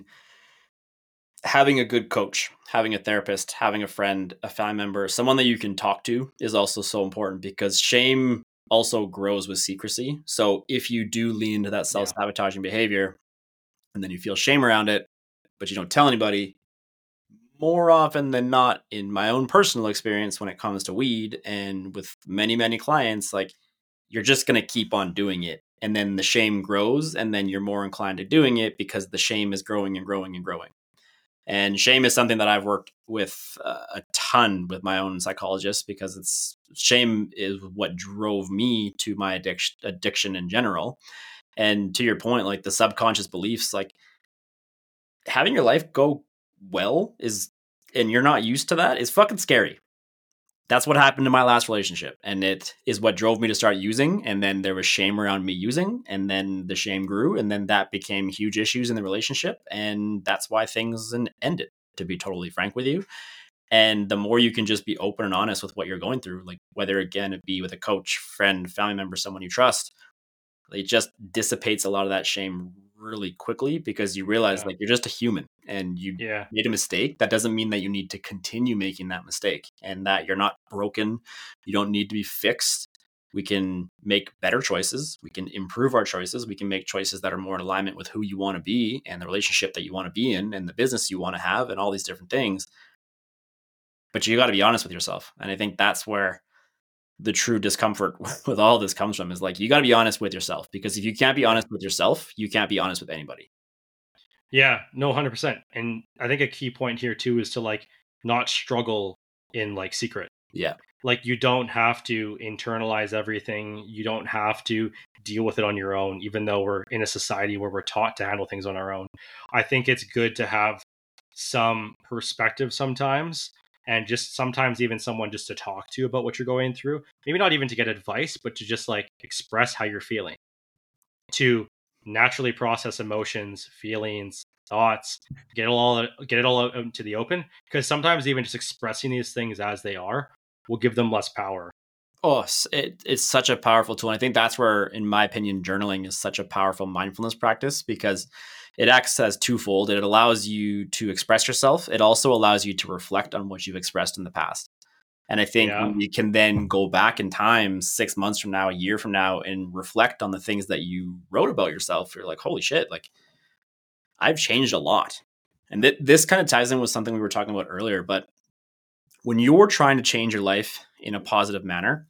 B: a good coach, having a therapist, having a friend, a family member, someone that you can talk to is also so important, because shame also grows with secrecy. So if you do lean into that self-sabotaging behavior and then you feel shame around it, but you don't tell anybody, more often than not, in my own personal experience, when it comes to weed and with many, many clients, like, you're just going to keep on doing it. And then the shame grows, and then you're more inclined to doing it because the shame is growing and growing and growing. And shame is something that I've worked with a ton with my own psychologist, because shame is what drove me to my addiction in general. And to your point, like the subconscious beliefs, like having your life go well and you're not used to that, is fucking scary. That's what happened in my last relationship, and it is what drove me to start using. And then there was shame around me using, and then the shame grew, and then that became huge issues in the relationship, and that's why things ended, to be totally frank with you. And the more you can just be open and honest with what you're going through, like whether again it be with a coach, friend, family member, someone you trust, it just dissipates a lot of that shame really quickly, because you realize like you're just a human and you made a mistake. That doesn't mean that you need to continue making that mistake, and that you're not broken. You don't need to be fixed. We can make better choices. We can improve our choices. We can make choices that are more in alignment with who you want to be and the relationship that you want to be in and the business you want to have and all these different things. But you got to be honest with yourself. And I think that's where the true discomfort with all this comes from, is like, you got to be honest with yourself, because if you can't be honest with yourself, you can't be honest with anybody.
A: Yeah, no, 100%. And I think a key point here too is to like not struggle in like secret.
B: Yeah.
A: Like you don't have to internalize everything. You don't have to deal with it on your own, even though we're in a society where we're taught to handle things on our own. I think it's good to have some perspective sometimes, and just sometimes even someone just to talk to about what you're going through. Maybe not even to get advice, but to just like express how you're feeling, to naturally process emotions, feelings, thoughts, get it all out into the open. Because sometimes even just expressing these things as they are will give them less power.
B: Oh, it's such a powerful tool. And I think that's where, in my opinion, journaling is such a powerful mindfulness practice, because it acts as twofold. It allows you to express yourself. It also allows you to reflect on what you've expressed in the past. And I think you can then go back in time 6 months from now, a year from now, and reflect on the things that you wrote about yourself. You're like, holy shit, like I've changed a lot. And this kind of ties in with something we were talking about earlier. But when you're trying to change your life in a positive manner,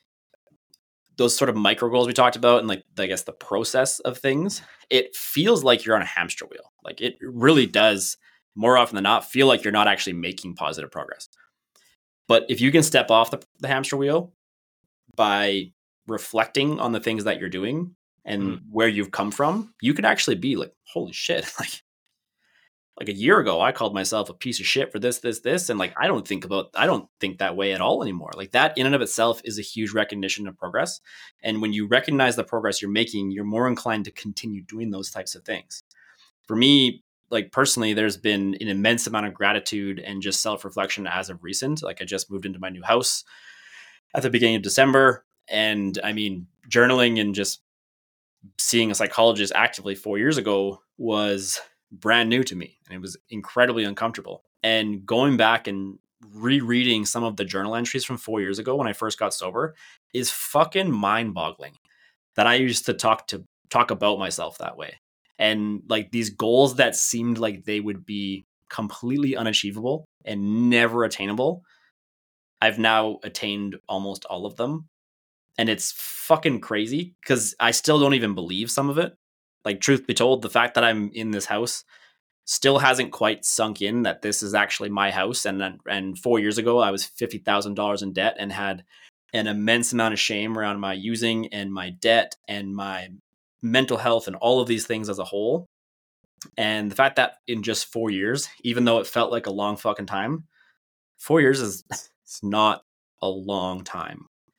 B: those sort of micro goals we talked about, and like, I guess, the process of things, it feels like you're on a hamster wheel. Like it really does, more often than not, feel like you're not actually making positive progress. But if you can step off the hamster wheel by reflecting on the things that you're doing and where you've come from, you could actually be like, holy shit, like a year ago, I called myself a piece of shit for this. And like, I don't think that way at all anymore. Like that in and of itself is a huge recognition of progress. And when you recognize the progress you're making, you're more inclined to continue doing those types of things. For me, like personally, there's been an immense amount of gratitude and just self-reflection as of recent. Like I just moved into my new house at the beginning of December. And I mean, journaling and just seeing a psychologist actively 4 years ago was brand new to me, and it was incredibly uncomfortable. And going back and rereading some of the journal entries from 4 years ago when I first got sober is fucking mind-boggling, that I used to talk about myself that way. And like these goals that seemed like they would be completely unachievable and never attainable, I've now attained almost all of them. And it's fucking crazy, because I still don't even believe some of it. Like, truth be told, the fact that I'm in this house still hasn't quite sunk in that this is actually my house. And 4 years ago, I was $50,000 in debt and had an immense amount of shame around my using and my debt and my mental health and all of these things as a whole. And the fact that in just 4 years, even though it felt like a long fucking time, 4 years is it's not a long time.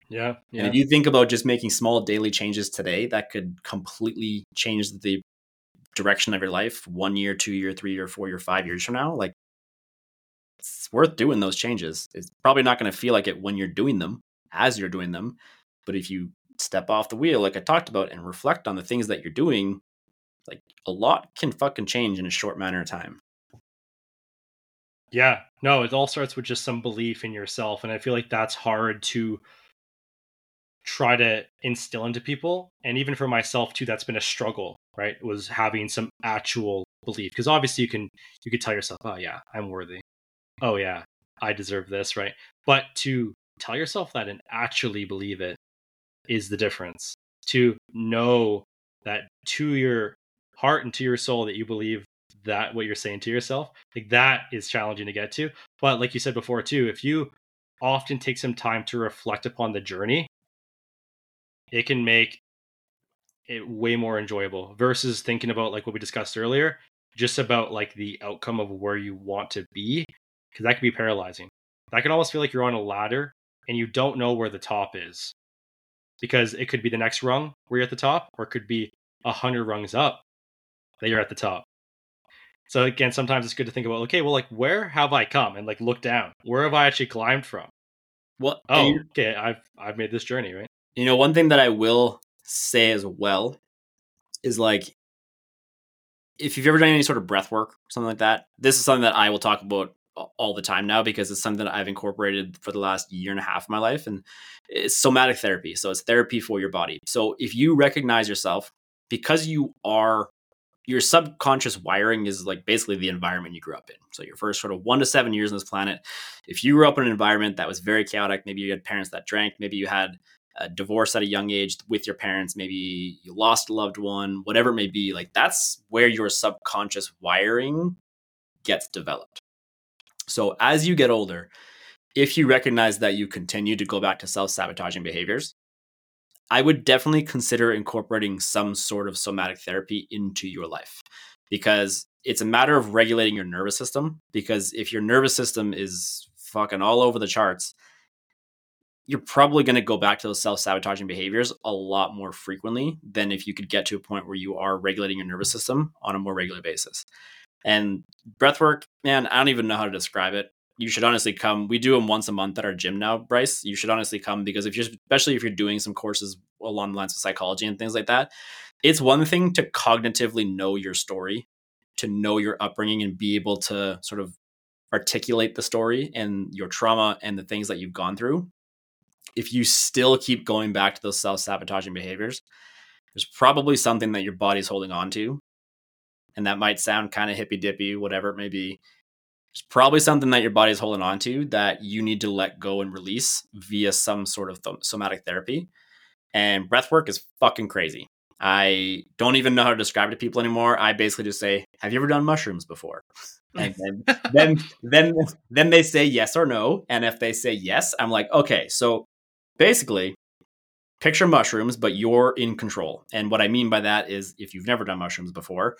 A: Yeah.
B: And
A: Yeah.
B: if you think about just making small daily changes today, that could completely change the direction of your life 1 year, 2 year, 3 year, 4 year, 5 years from now. Like, it's worth doing those changes. It's probably not going to feel like it when you're doing them, as you're doing them. But if you step off the wheel, like I talked about, and reflect on the things that you're doing, like, a lot can fucking change in a short manner of time.
A: Yeah. No, it all starts with just some belief in yourself. And I feel like that's hard to try to instill into people. And even for myself too, that's been a struggle, right? Was having some actual belief. Because obviously you could tell yourself, oh yeah, I'm worthy. Oh yeah, I deserve this, right? But to tell yourself that and actually believe it is the difference. To know that to your heart and to your soul that you believe that what you're saying to yourself, like that is challenging to get to. But like you said before too, if you often take some time to reflect upon the journey, it can make it way more enjoyable versus thinking about like what we discussed earlier, just about like the outcome of where you want to be, because that can be paralyzing. That can almost feel like you're on a ladder and you don't know where the top is, because it could be the next rung where you're at the top, or it could be 100 rungs up that you're at the top. So again, sometimes it's good to think about, okay, well, like where have I come, and like look down. Where have I actually climbed from?
B: Well,
A: Oh, okay, I've made this journey, right?
B: one thing that I will say as well is, like, if you've ever done any sort of breath work, something like that, this is something that I will talk about all the time now, because it's something that I've incorporated for the last year and a half of my life. And it's somatic therapy. So it's therapy for your body. So if you recognize yourself, because your subconscious wiring is like basically the environment you grew up in. So your first sort of 1 to 7 years on this planet, if you grew up in an environment that was very chaotic, maybe you had parents that drank, maybe you had a divorce at a young age with your parents, maybe you lost a loved one, whatever it may be, like, that's where your subconscious wiring gets developed. So as you get older, if you recognize that you continue to go back to self-sabotaging behaviors, I would definitely consider incorporating some sort of somatic therapy into your life, because it's a matter of regulating your nervous system. Because if your nervous system is fucking all over the charts, you're probably going to go back to those self-sabotaging behaviors a lot more frequently than if you could get to a point where you are regulating your nervous system on a more regular basis. And breathwork, man, I don't even know how to describe it. You should honestly come. We do them once a month at our gym now, Bryce. You should honestly come, because especially if you're doing some courses along the lines of psychology and things like that, it's one thing to cognitively know your story, to know your upbringing and be able to sort of articulate the story and your trauma and the things that you've gone through. If you still keep going back to those self-sabotaging behaviors, there's probably something that your body's holding on to. And that might sound kind of hippy dippy, whatever it may be. There's probably something that your body is holding on to that you need to let go and release via some sort of somatic therapy. And breathwork is fucking crazy. I don't even know how to describe it to people anymore. I basically just say, "Have you ever done mushrooms before?" And then they say yes or no. And if they say yes, I'm like, okay, so basically, picture mushrooms, but you're in control. And what I mean by that is, if you've never done mushrooms before,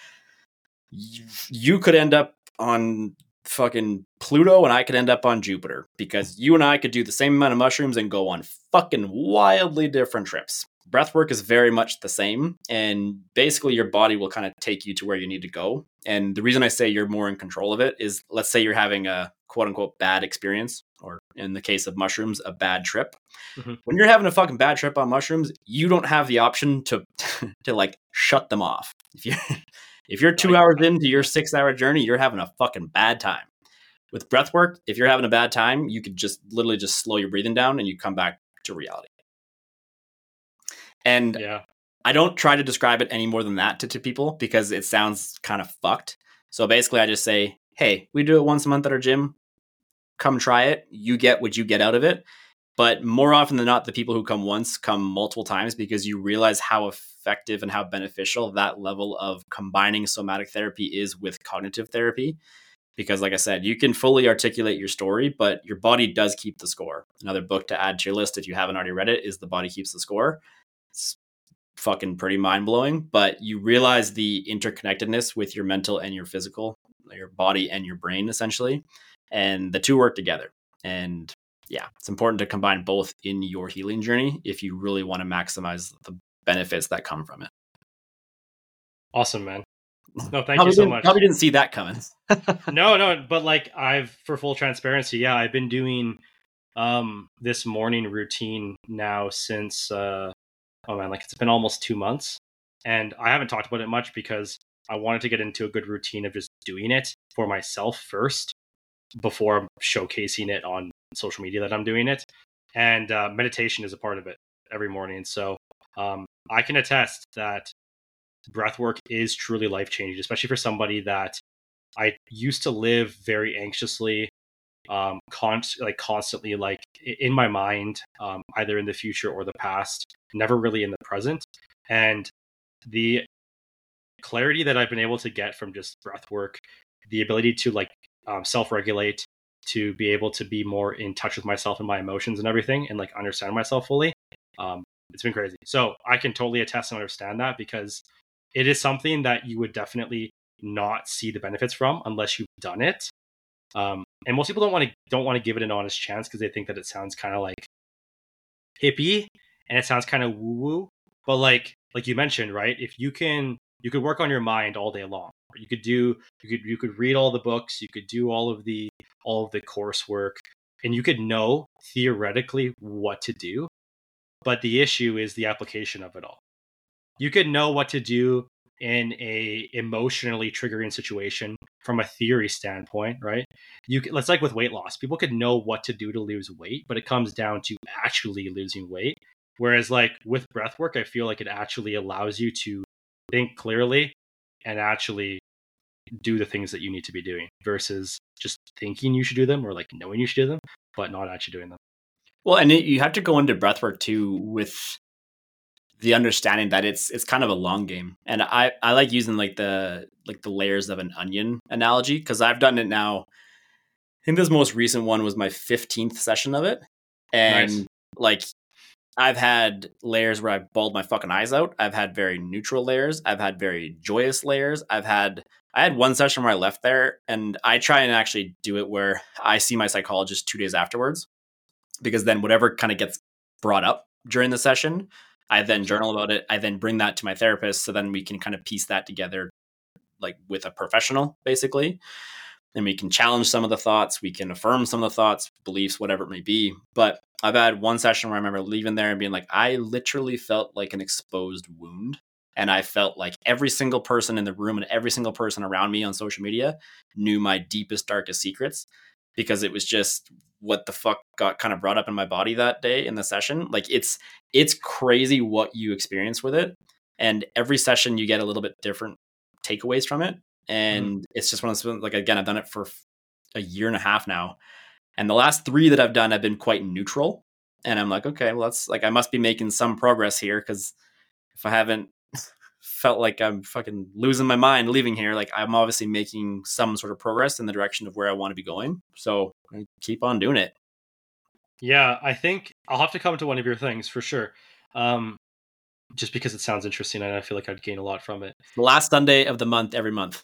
B: you could end up on fucking Pluto and I could end up on Jupiter, because you and I could do the same amount of mushrooms and go on fucking wildly different trips. Breathwork is very much the same, and basically your body will kind of take you to where you need to go. And the reason I say you're more in control of it is, let's say you're having a quote unquote bad experience, or in the case of mushrooms, a bad trip. Mm-hmm. When you're having a fucking bad trip on mushrooms, you don't have the option to like shut them off. If you're 2 hours into your 6-hour journey, you're having a fucking bad time. With breathwork, if you're having a bad time, you could just literally just slow your breathing down and you come back to reality. And yeah, I don't try to describe it any more than that to people, because it sounds kind of fucked. So basically I just say, hey, we do it once a month at our gym. Come try it. You get what you get out of it. But more often than not, the people who come once come multiple times, because you realize how effective and how beneficial that level of combining somatic therapy is with cognitive therapy. Because like I said, you can fully articulate your story, but your body does keep the score. Another book to add to your list, if you haven't already read it, is The Body Keeps the Score. It's fucking pretty mind-blowing, but you realize the interconnectedness with your mental and your physical, your body and your brain, essentially. And the two work together. And yeah, it's important to combine both in your healing journey if you really want to maximize the benefits that come from it.
A: Awesome, man. No, thank you so much.
B: Probably didn't see that coming.
A: No, but like for full transparency, yeah, I've been doing this morning routine now since oh man, like it's been almost 2 months, and I haven't talked about it much because I wanted to get into a good routine of just doing it for myself first before showcasing it on social media that I'm doing it. And meditation is a part of it every morning. So I can attest that breath work is truly life changing, especially for somebody that I used to live very anxiously, constantly like in my mind, either in the future or the past, never really in the present. And the clarity that I've been able to get from just breath work, the ability to like self-regulate, to be able to be more in touch with myself and my emotions and everything, and like understand myself fully. It's been crazy. So I can totally attest and understand that, because it is something that you would definitely not see the benefits from unless you've done it. And most people don't want to give it an honest chance because they think that it sounds kind of like hippie and it sounds kind of woo woo. But like you mentioned, right? If you could work on your mind all day long. You could read all the books, you could do all of the coursework, and you could know theoretically what to do. But the issue is the application of it all. You could know what to do in a emotionally triggering situation from a theory standpoint, right? Let's like with weight loss, people could know what to do to lose weight, but it comes down to actually losing weight. Whereas like with breath work, I feel like it actually allows you to think clearly and actually do the things that you need to be doing versus just thinking you should do them or like knowing you should do them, but not actually doing them.
B: Well, and you have to go into breathwork too with the understanding that it's kind of a long game. And I like using like the layers of an onion analogy, because I've done it now. I think this most recent one was my 15th session of it. And
A: Nice.
B: like I've had layers where I've bawled my fucking eyes out. I've had very neutral layers. I've had very joyous layers. I had one session where I left there, and I try and actually do it where I see my psychologist 2 days afterwards, because then whatever kind of gets brought up during the session, I then journal about it. I then bring that to my therapist, so then we can kind of piece that together, like with a professional, basically. And we can challenge some of the thoughts, we can affirm some of the thoughts, beliefs, whatever it may be. But I've had one session where I remember leaving there and being like, I literally felt like an exposed wound. And I felt like every single person in the room and every single person around me on social media knew my deepest, darkest secrets, because it was just what the fuck got kind of brought up in my body that day in the session. Like it's crazy what you experience with it. And every session you get a little bit different takeaways from it. And it's just one of those, like, again, I've done it for a year and a half now. And the last 3 that I've done have been quite neutral. And I'm like, okay, well, that's like, I must be making some progress here, because if I haven't felt like I'm fucking losing my mind leaving here, like I'm obviously making some sort of progress in the direction of where I want to be going. So I keep on doing it.
A: Yeah, I think I'll have to come to one of your things for sure. Just because it sounds interesting and I feel like I'd gain a lot from it.
B: The last Sunday of the month, every month.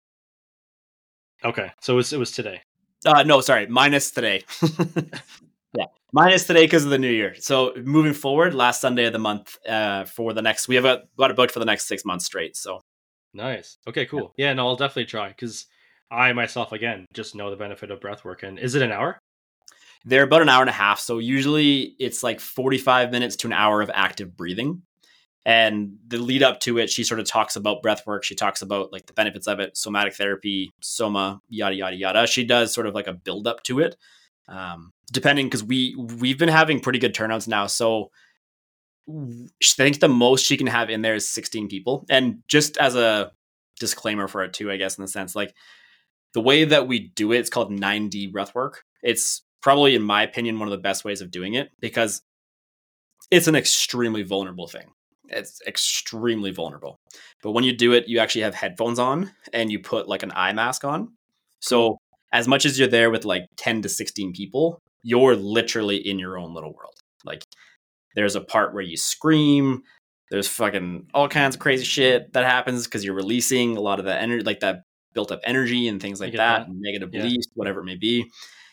A: Okay, so it was today.
B: No, sorry, minus today. Yeah, minus today because of the new year. So moving forward, last Sunday of the month for the next, we have got it booked for the next 6 months straight. So
A: nice. Okay, cool. Yeah, no, I'll definitely try, because I myself, again, just know the benefit of breath work. And is it an hour?
B: They're about an hour and a half. So usually it's like 45 minutes to an hour of active breathing. And the lead up to it, she sort of talks about breath work. She talks about like the benefits of it, somatic therapy, soma, yada, yada, yada. She does sort of like a build up to it. Depending, because we've been having pretty good turnouts now. So I think the most she can have in there is 16 people. And just as a disclaimer for it too, I guess, in the sense, like the way that we do it, it's called 9D breath work. It's probably, in my opinion, one of the best ways of doing it, because it's an extremely vulnerable thing. It's extremely vulnerable. But when you do it, you actually have headphones on and you put like an eye mask on. So as much as you're there with like 10 to 16 people, you're literally in your own little world. Like there's a part where you scream. There's fucking all kinds of crazy shit that happens because you're releasing a lot of that energy, like that built up energy and things like that. Negative beliefs, whatever it may be.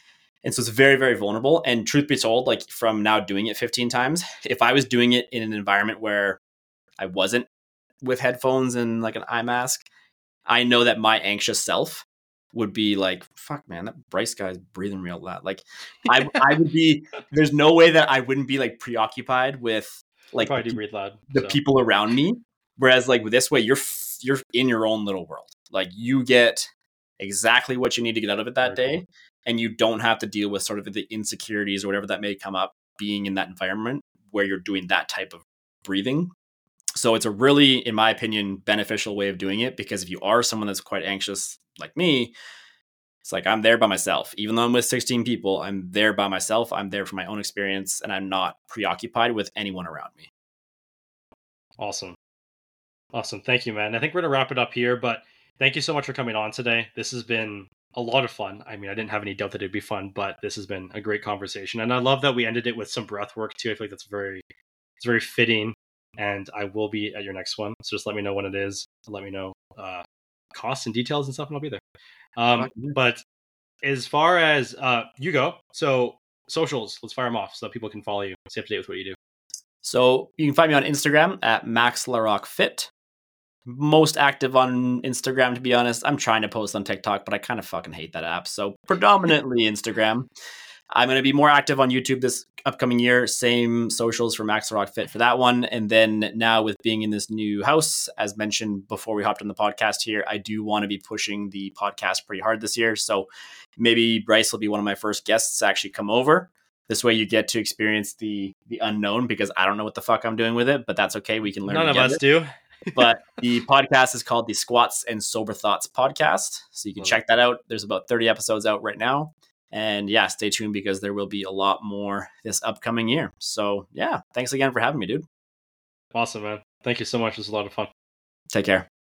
B: And so it's very, very vulnerable. And truth be told, like from now doing it 15 times, if I was doing it in an environment where I wasn't with headphones and like an eye mask, I know that my anxious self would be like, fuck, man, that Bryce guy's breathing real loud. Like I would be, there's no way that I wouldn't be like preoccupied with like
A: probably do breathe loud.
B: the people around me. Whereas like with this way, you're in your own little world. Like you get exactly what you need to get out of it that day. Cool. And you don't have to deal with sort of the insecurities or whatever that may come up being in that environment where you're doing that type of breathing. So it's a really, in my opinion, beneficial way of doing it, because if you are someone that's quite anxious like me, it's like I'm there by myself. Even though I'm with 16 people, I'm there by myself. I'm there for my own experience, and I'm not preoccupied with anyone around me.
A: Awesome. Thank you, man. I think we're going to wrap it up here, but thank you so much for coming on today. This has been a lot of fun. I mean, I didn't have any doubt that it'd be fun, but this has been a great conversation. And I love that we ended it with some breath work too. I feel like it's very fitting. And I will be at your next one. So just let me know when it is. Let me know costs and details and stuff, and I'll be there. But as far as you go, so socials, let's fire them off so that people can follow you, stay up to date with what you do.
B: So you can find me on Instagram at MaxLarockFit. Most active on Instagram, to be honest. I'm trying to post on TikTok, but I kind of fucking hate that app. So predominantly Instagram. I'm going to be more active on YouTube this upcoming year. Same socials for Max La Rock Fit for that one. And then now with being in this new house, as mentioned before we hopped on the podcast here, I do want to be pushing the podcast pretty hard this year. So maybe Bryce will be one of my first guests to actually come over. This way you get to experience the unknown, because I don't know what the fuck I'm doing with it, but that's okay. We can learn
A: together.
B: None
A: of us do.
B: But the podcast is called the Squats and Sober Thoughts Podcast. So you can check that out. There's about 30 episodes out right now. And yeah, stay tuned, because there will be a lot more this upcoming year. So yeah, thanks again for having me, dude.
A: Awesome, man. Thank you so much. It was a lot of fun.
B: Take care.